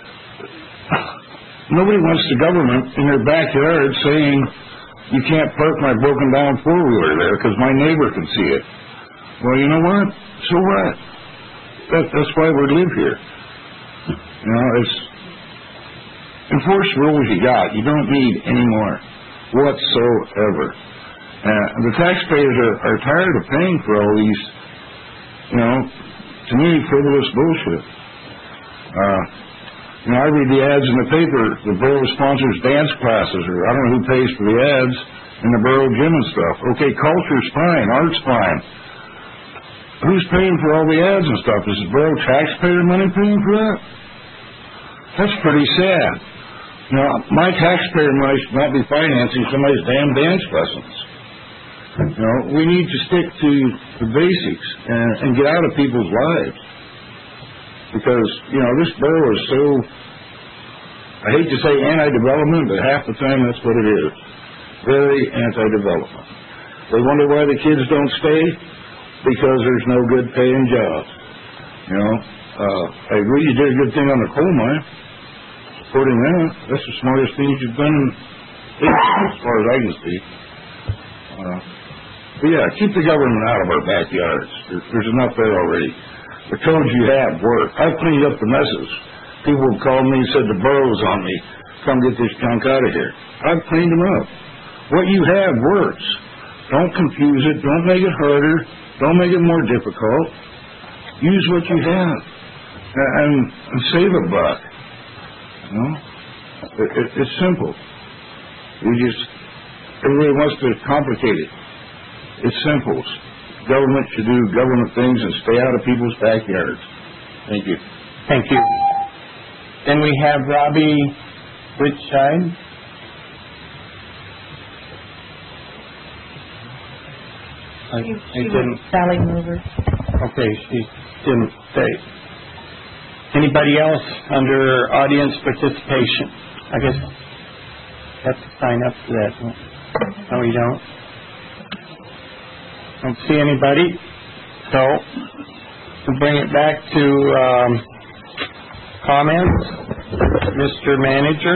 Nobody wants the government in their backyard saying, you can't park my broken down four-wheeler there because my neighbor can see it. Well, you know what? So what? That, that's why we live here. You know, it's enforce rules you got. You don't need any more whatsoever. Uh, the taxpayers are, are tired of paying for all these, you know, to me, frivolous bullshit. Uh, you know, I read the ads in the paper. The borough sponsors dance classes, or I don't know who pays for the ads in the borough gym and stuff. Okay, culture's fine, art's fine. Who's paying for all the ads and stuff? Is the borough taxpayer money paying for that? That's pretty sad. You know, my taxpayer money should not be financing somebody's damn dance lessons. You know, we need to stick to the basics and, and get out of people's lives. Because, you know, this borough is so, I hate to say anti-development, but half the time that's what it is. Very anti-development. They wonder why the kids don't stay? Because there's no good paying jobs. You know, uh, I agree you did a good thing on the coal mine. Supporting that, that's the smartest thing you've done as far as I can see. Uh, but yeah, keep the government out of our backyards. There, there's enough there already. The codes you have work. I've cleaned up the messes. People have called me and said the borough's on me. Come get this junk out of here. I've cleaned them up. What you have works. Don't confuse it. Don't make it harder. Don't make it more difficult. Use what you have and, and save a buck. You know, it, it, it's simple. We just everybody wants to complicate it. It's simple. Government should do government things and stay out of people's backyards. Thank you. Thank you. Then we have Robbie Whitside. I, She, I she didn't. was Sally Mover. Okay, she didn't say. Anybody else under audience participation? I guess you have to sign up for that. No, you don't. Don't see anybody. So we'll bring it back to um, comments. Mister Manager.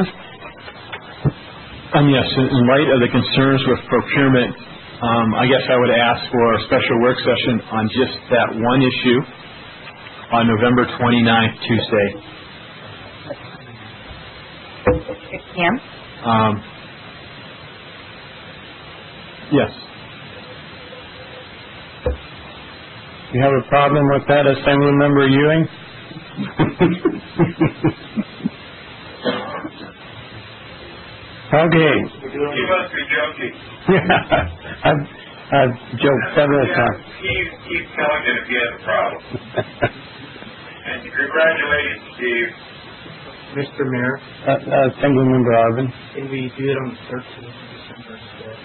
Um, yes, in in light of the concerns with procurement, um, I guess I would ask for a special work session on just that one issue on November twenty-ninth, Tuesday. six p.m.? Um, yes. You have a problem with that, Assemblymember Ewing? Okay. You must be joking. I've, I've joked several times. Keep, keep telling it if you have a problem. And congratulations, Steve. Mister Mayor, Uh, uh, Assemblymember Arvin. can we do it on the thirteenth of December instead?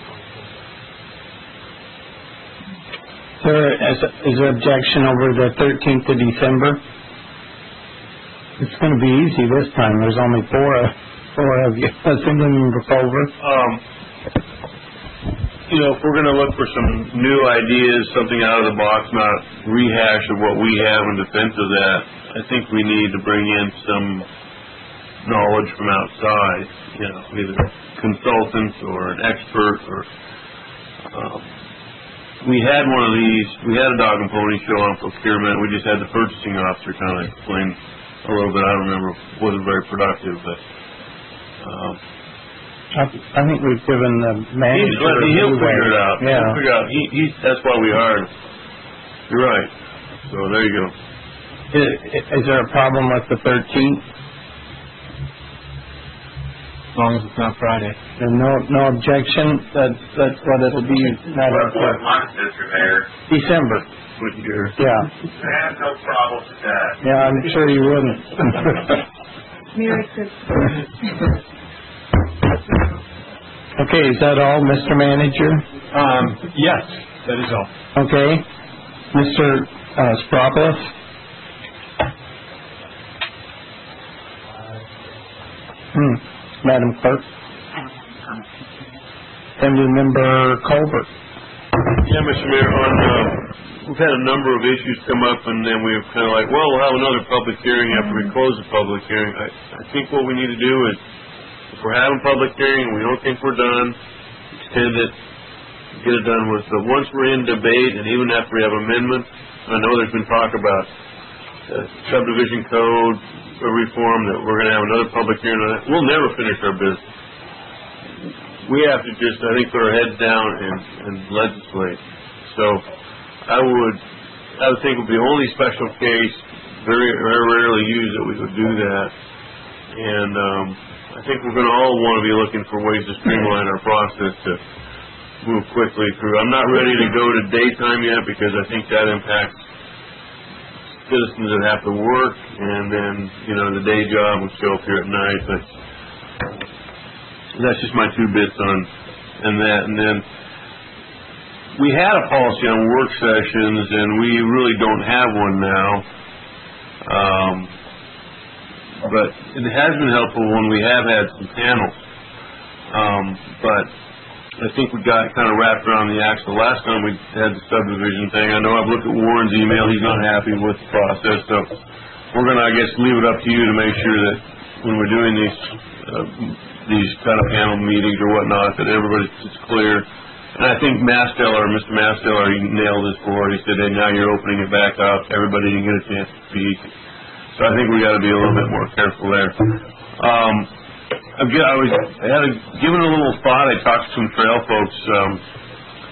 Is there, is, is there objection over the thirteenth of December? It's going to be easy this time. There's only four, four of you. Assemblymember Culver. Um, you know, if we're going to look for some new ideas, something out of the box, not rehash of what we have in defense of that, I think we need to bring in some knowledge from outside, you know, either consultants or an expert or, um, we had one of these, we had a dog and pony show on procurement. We just had the purchasing officer kind of explain a little bit. I don't remember, wasn't very productive, but, um, I, I think we've given the manager. He's, let- he'll figure it out. Yeah. He'll figure out. He, he, that's why we hired him. You're right. So there you go. Is, is there a problem with the thirteenth? As long as it's not Friday. There's no, no objection. That's, that's what it'll be. Not What, what up month, Mister Mayor? December. What year? Yeah. I have no problem with that. Yeah, I'm sure you wouldn't. Merry Christmas. Okay, is that all, Mister Manager? Um, yes, that is all. Okay. Mister Uh, Spropoulos? Hmm. Madam Clerk? Assemblymember Colbert? Yeah, Mister Mayor, on, uh, we've had a number of issues come up, and then we've kind of like, well, we'll have another public hearing after we close the public hearing. I, I think what we need to do is, if we're having public hearing and we don't think we're done, extend it, get it done with. But once we're in debate, and even after we have amendments, I know there's been talk about uh, subdivision code reform, that we're going to have another public hearing on that. We'll never finish our business. We have to just, I think, put our heads down and, and legislate. So I would, I would think it would be only special case, very, very rarely used that we would do that. And um, I think we're going to all want to be looking for ways to streamline our process to move quickly through. I'm not ready to go to daytime yet because I think that impacts citizens that have to work, and then, you know, the day job would show up here at night. But that's just my two bits on and that. And then we had a policy on work sessions, and we really don't have one now. Um, but it has been helpful when we have had some panels. Um, but I think we got kind of wrapped around the axle last time we had the subdivision thing. I know I've looked at Warren's email. He's not happy with the process. So we're going to, I guess, leave it up to you to make sure that when we're doing these uh, these kind of panel meetings or whatnot, that everybody's it's clear. And I think Masteller, Mister Masteller, he nailed this for it. He said, hey, now you're opening it back up. Everybody didn't get a chance to speak. So I think we got to be a little bit more careful there. Um, I was I had a, given a little thought. I talked to some trail folks. Um,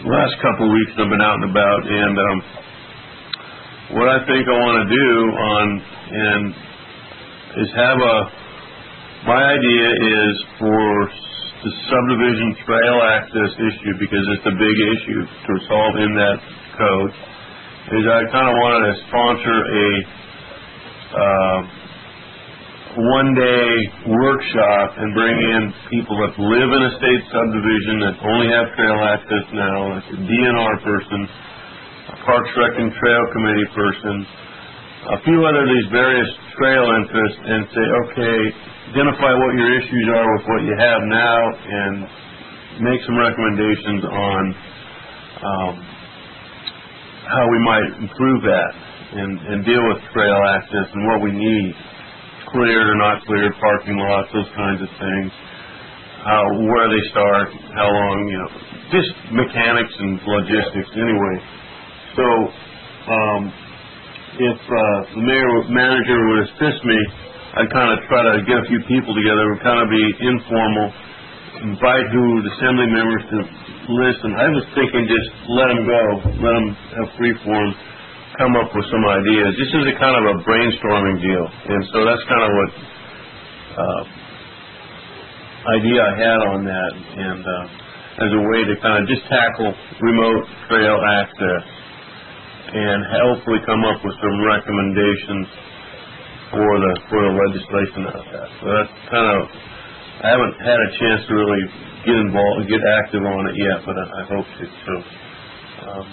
last couple of weeks I've been out and about, and um, what I think I want to do on and is have a. My idea is for the subdivision trail access issue, because it's a big issue to solve in that code. Is I kind of wanted to sponsor a uh, one-day workshop and bring in people that live in a state subdivision that only have trail access now, like a D N R person, a Parks Rec and Trail Committee person, a few other of these various trail interests, and say, okay, identify what your issues are with what you have now and make some recommendations on um, how we might improve that and, and deal with trail access and what we need. Cleared or not cleared, parking lots, those kinds of things. How, where they start, how long, you know, just mechanics and logistics anyway. So, um, if uh, the mayor manager would assist me, I'd kind of try to get a few people together, it would kind of be informal, invite who the assembly members to listen. I was thinking just let them go, let them have free form, come up with some ideas. This is a kind of a brainstorming deal, and so that's kind of what uh, idea I had on that, and uh, as a way to kind of just tackle remote trail access and hopefully come up with some recommendations for the for the legislation out there. So that's kind of, I haven't had a chance to really get involved, get active on it yet, but I, I hope to. So. Um,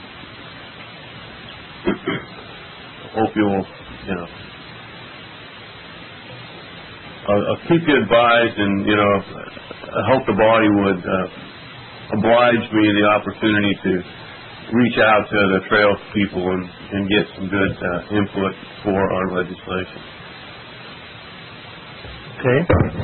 I hope you'll, you know, I'll, I'll keep you advised, and, you know, I hope the body would uh, oblige me the opportunity to reach out to the trail people and, and get some good uh, input for our legislation. Okay.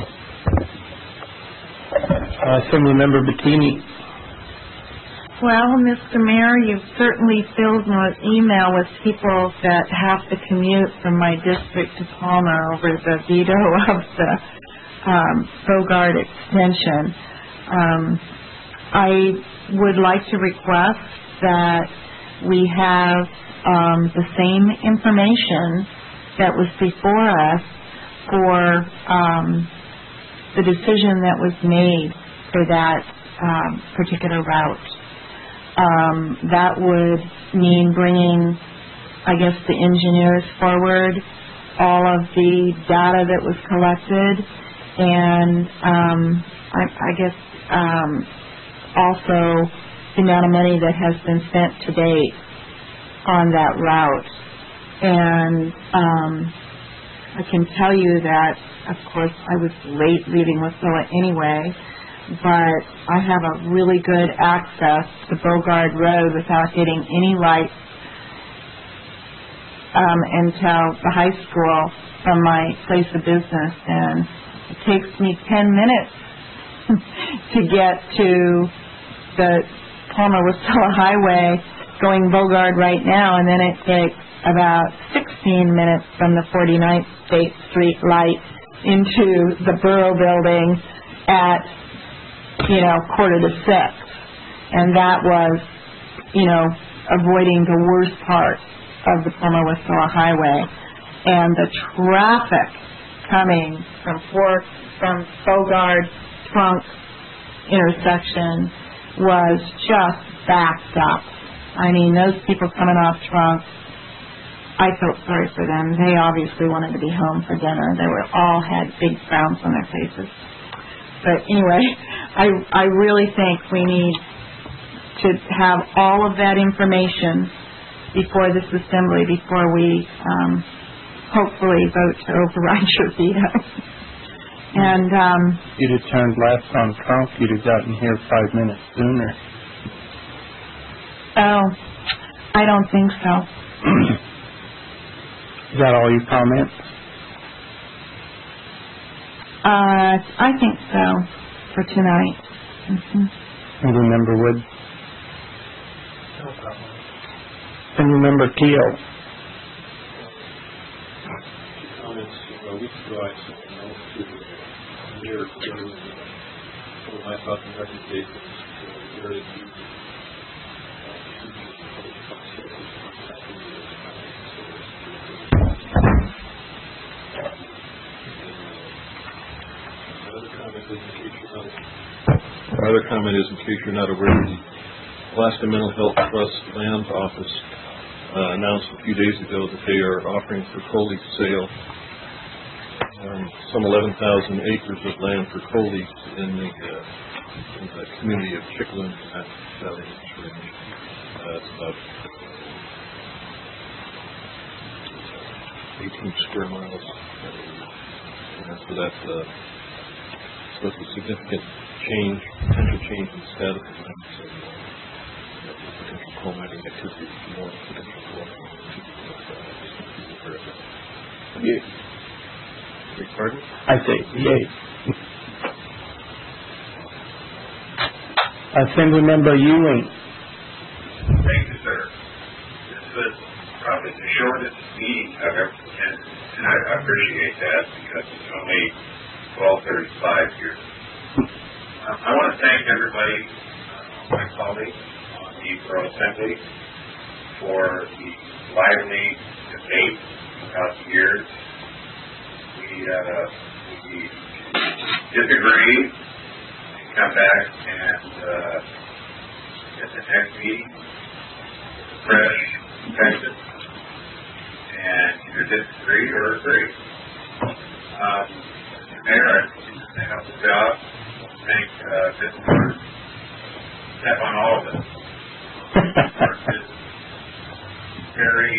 Uh, Assemblymember Bettini. Well, Mister Mayor, you've certainly filled my email with people that have to commute from my district to Palmer over the veto of the um, Bogard extension. Um, I would like to request that we have um, the same information that was before us for um, the decision that was made for that um, particular route. Um, that would mean bringing, I guess, the engineers forward, all of the data that was collected, and um, I, I guess um, also the amount of money that has been spent to date on that route. And um, I can tell you that, of course, I was late leaving Wasilla anyway, but I have a really good access to Bogard Road without hitting any lights um, until the high school from my place of business, and it takes me ten minutes to get to the Palmer-Wasilla Highway going Bogard right now, and then it takes about sixteen minutes from the forty-ninth State Street light into the Borough Building at you know, quarter to six. And that was, you know, avoiding the worst part of the Palmer-Wasilla Highway. And the traffic coming from Fort, from Bogard Trunk intersection was just backed up. I mean, those people coming off Trunk, I felt sorry for them. They obviously wanted to be home for dinner. They were all had big frowns on their faces. But anyway, I, I really think we need to have all of that information before this assembly, before we um, hopefully vote to override your veto. And um, you'd have turned left on Trunk, you'd have gotten here five minutes sooner. Oh, I don't think so. Is that all your comments? Uh, I think so for tonight. Mm-hmm. Assemblymember Wood. No problem. Assemblymember Keel. Comments, a week ago I sent a note to the mayor of my thoughts and recommendations for the area comment is, in case you're not, our other comment is, in case you're not aware, the Alaska Mental Health Trust Land Office uh, announced a few days ago that they are offering for COLE sale um, some eleven thousand acres of land for COLE in the, uh, in the community of Chickland at Valley Range. Uh, it's about eighteen square miles. And so that, uh, so that's a significant change, potential change in status of land. So, uh, potential coal mining activity, more potential coal mining activity. Yay. Beg pardon? I say yay. Assemblymember Ewing. Thank you, sir. This was probably the shortest meeting I've ever attended, and I appreciate that because it's only twelve thirty-five here. Um, I want to thank everybody, uh, my colleagues on the Borough Assembly, for the lively debate throughout the years. We, uh, we disagree, and come back and uh, at the next meeting, fresh intentions, and either disagree or agree. Um, Mister Mayor, I think you've done a hell of a job. Thank uh, Mister Step on all of us. It's very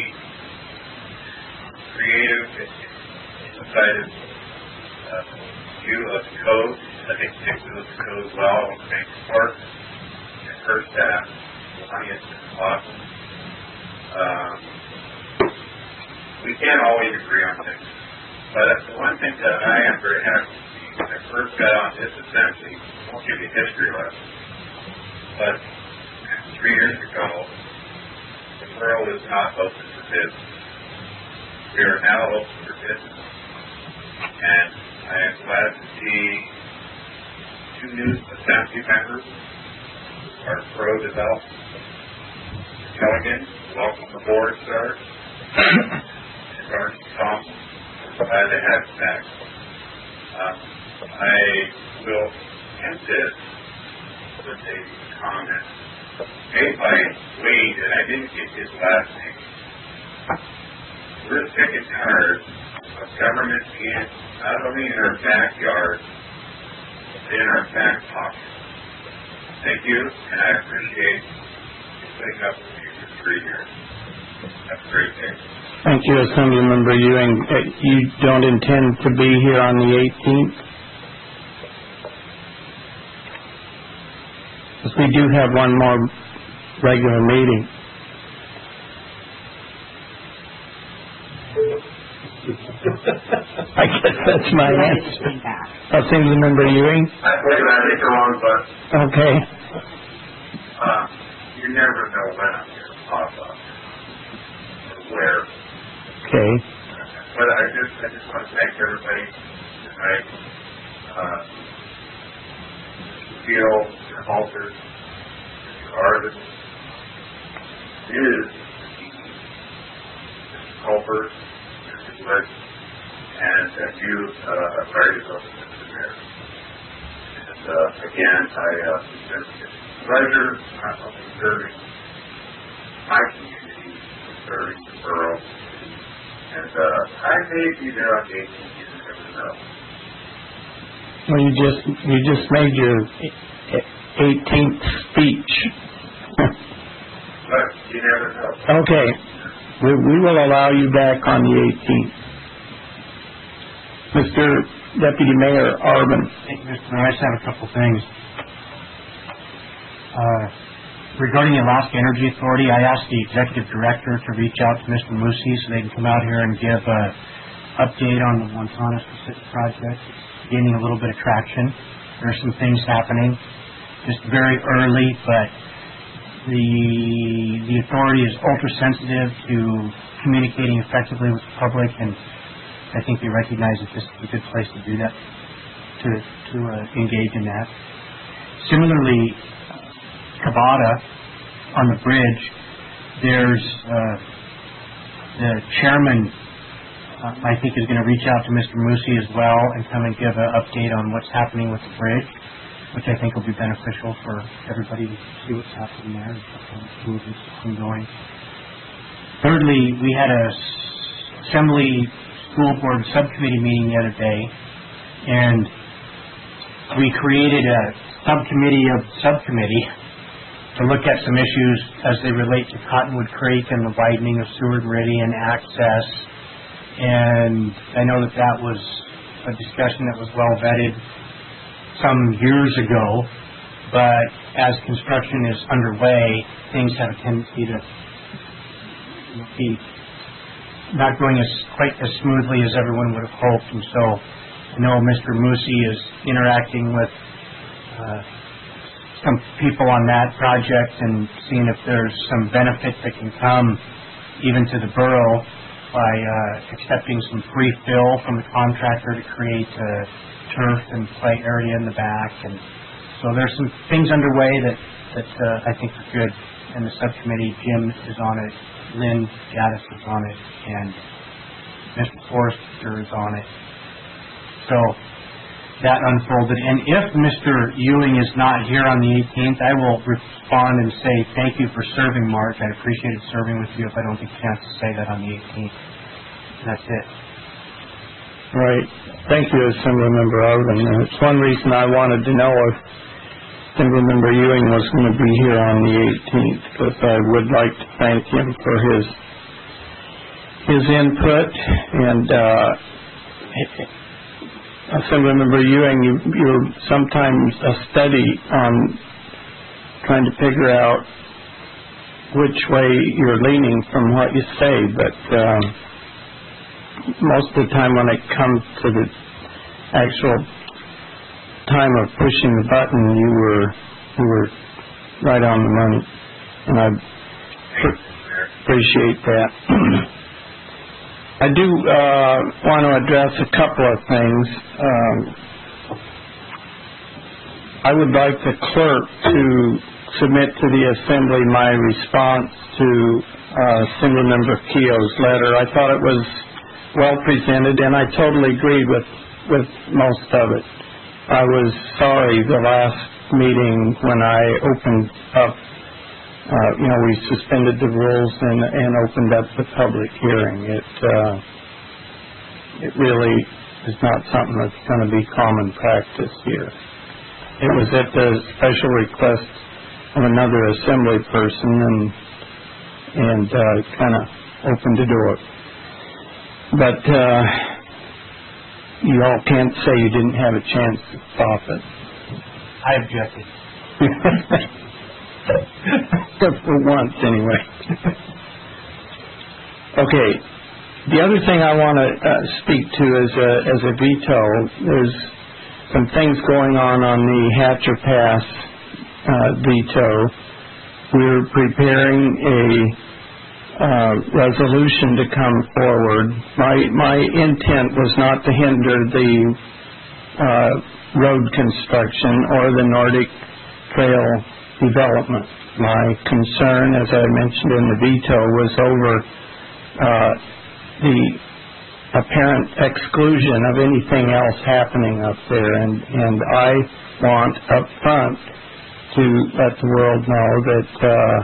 creative and innovative uh, view of the code. I think Nick knows the code well. I want to thank Park and her staff. Honey, it's been awesome. Um, we can't always agree on things, but the one thing that I am very happy to see, when I first got on this assembly, I won't give you a history lesson, but three years ago, the borough was not open for business. We are now open for business, and I am glad to see two new assembly members who are pro-development. Kelligan, welcome aboard, sir. And Sergeant Thompson, glad to have you back. Um, I will end this with a comment made by Wade, and I didn't get his last name. We're sick and tired of government being not only in our backyard, but in our back pocket. Thank you, and I appreciate you putting up with me for three years. Have a great day. Thank you, Assemblymember Ewing. Uh, you don't intend to be here on the eighteenth? Because we do have one more regular meeting. I guess that's my answer. Assemblymember Ewing? I think I hit the wrong button. Okay. Uh, you never know when I'm going to pop up. Where. Okay. But I just, I just want to thank everybody tonight. Uh, Mister Field, Mister Halter, Mister Arvin, is Mister Culver, Mister Wood, and uh, you, uh, right as well, Mister Mayor. And uh, again, I, uh, it's a pleasure not only serving my community, but serving the borough. And uh, I may be there on the eighteenth, you never know. Well, you just you just made your eighteenth speech. But you never know. Okay, we, we will allow you back on the eighteenth. Mister Deputy Mayor Arvin. Thank you, Mister Mayor. I just have a couple things. Uh, regarding the Alaska Energy Authority, I asked the executive director to reach out to Mister Musi so they can come out here and give an update on the Montana Pacific project. It's gaining a little bit of traction. There are some things happening, just very early, but the the authority is ultra sensitive to communicating effectively with the public, and I think they recognize that this is a good place to do that, to to uh, engage in that. Similarly, Cavada on the bridge, there's uh, the chairman uh, I think is going to reach out to Mister Musi as well and come and give an update on what's happening with the bridge, which I think will be beneficial for everybody to see what's happening there and move this ongoing. Thirdly, we had a Assembly School Board Subcommittee meeting the other day, and we created a subcommittee of subcommittee to look at some issues as they relate to Cottonwood Creek and the widening of Seward Meridian access. And I know that that was a discussion that was well vetted some years ago, but as construction is underway, things have a tendency to be not going as quite as smoothly as everyone would have hoped. And so I know Mister Musi is interacting with uh, some people on that project and seeing if there's some benefit that can come even to the borough by uh, accepting some free fill from the contractor to create a turf and play area in the back. And so there's some things underway that, that uh, I think are good. And the subcommittee, Jim is on it, Lynn Gaddis is on it, and Mister Forrester is on it. So that unfolded. And if Mister Ewing is not here on the eighteenth, I will respond and say thank you for serving, Mark. I appreciated serving with you if I don't get a chance to say that on the eighteenth. That's it. Right. Thank you, Assemblymember Arvin. And it's one reason I wanted to know if Assemblymember Ewing was going to be here on the eighteenth, because I would like to thank him for his his input. And uh, Assemblymember Ewing, you, you're sometimes a study on trying to figure out which way you're leaning from what you say, but um, most of the time when it comes to the actual time of pushing the button, you were you were right on the money, and I pr- appreciate that. I do uh, want to address a couple of things. Um, I would like the clerk to submit to the Assembly my response to uh, Assemblymember Keogh's letter. I thought it was well presented, and I totally agreed with, with most of it. I was sorry the last meeting when I opened up, uh, you know, we suspended the rules and, and opened up the public hearing. It, uh, it really is not something that's going to be common practice here. It was at the special request of another Assembly person, and, and uh, kind of opened the door. But uh, you all can't say you didn't have a chance to stop it. I objected. For once, anyway. Okay. The other thing I want to uh, speak to as a, as a veto, there's some things going on on the Hatcher Pass uh, veto. We're preparing a uh, resolution to come forward. My my intent was not to hinder the uh, road construction or the Nordic Trail development. My concern, as I mentioned in the veto, was over uh, the apparent exclusion of anything else happening up there, and, and I want up front to let the world know that uh,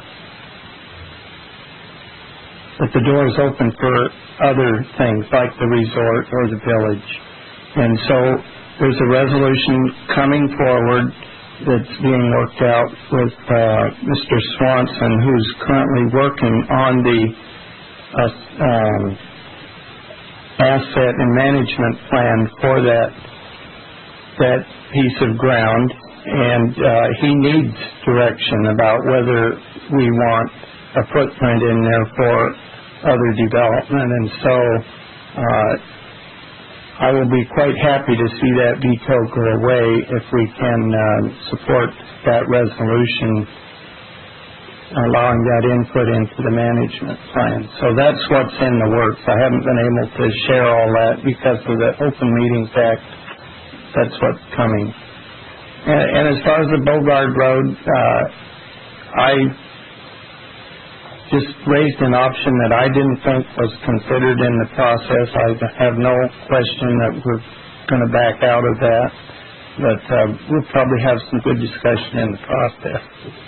that the door is open for other things like the resort or the village. And so there's a resolution coming forward that's being worked out with uh, Mister Swanson, who's currently working on the uh, um, asset and management plan for that that piece of ground, and uh, he needs direction about whether we want a footprint in there for other development. And so uh, I will be quite happy to see that veto go away if we can uh, support that resolution, allowing that input into the management plan. So that's what's in the works. I haven't been able to share all that because of the Open Meetings Act. That's what's coming. And, and as far as the Bogard Road, uh, I just raised an option that I didn't think was considered in the process. I have no question that we're going to back out of that, but uh, we'll probably have some good discussion in the process.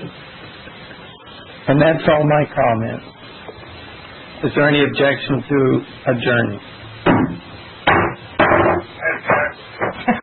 And that's all my comments. Is there any objection to adjourning?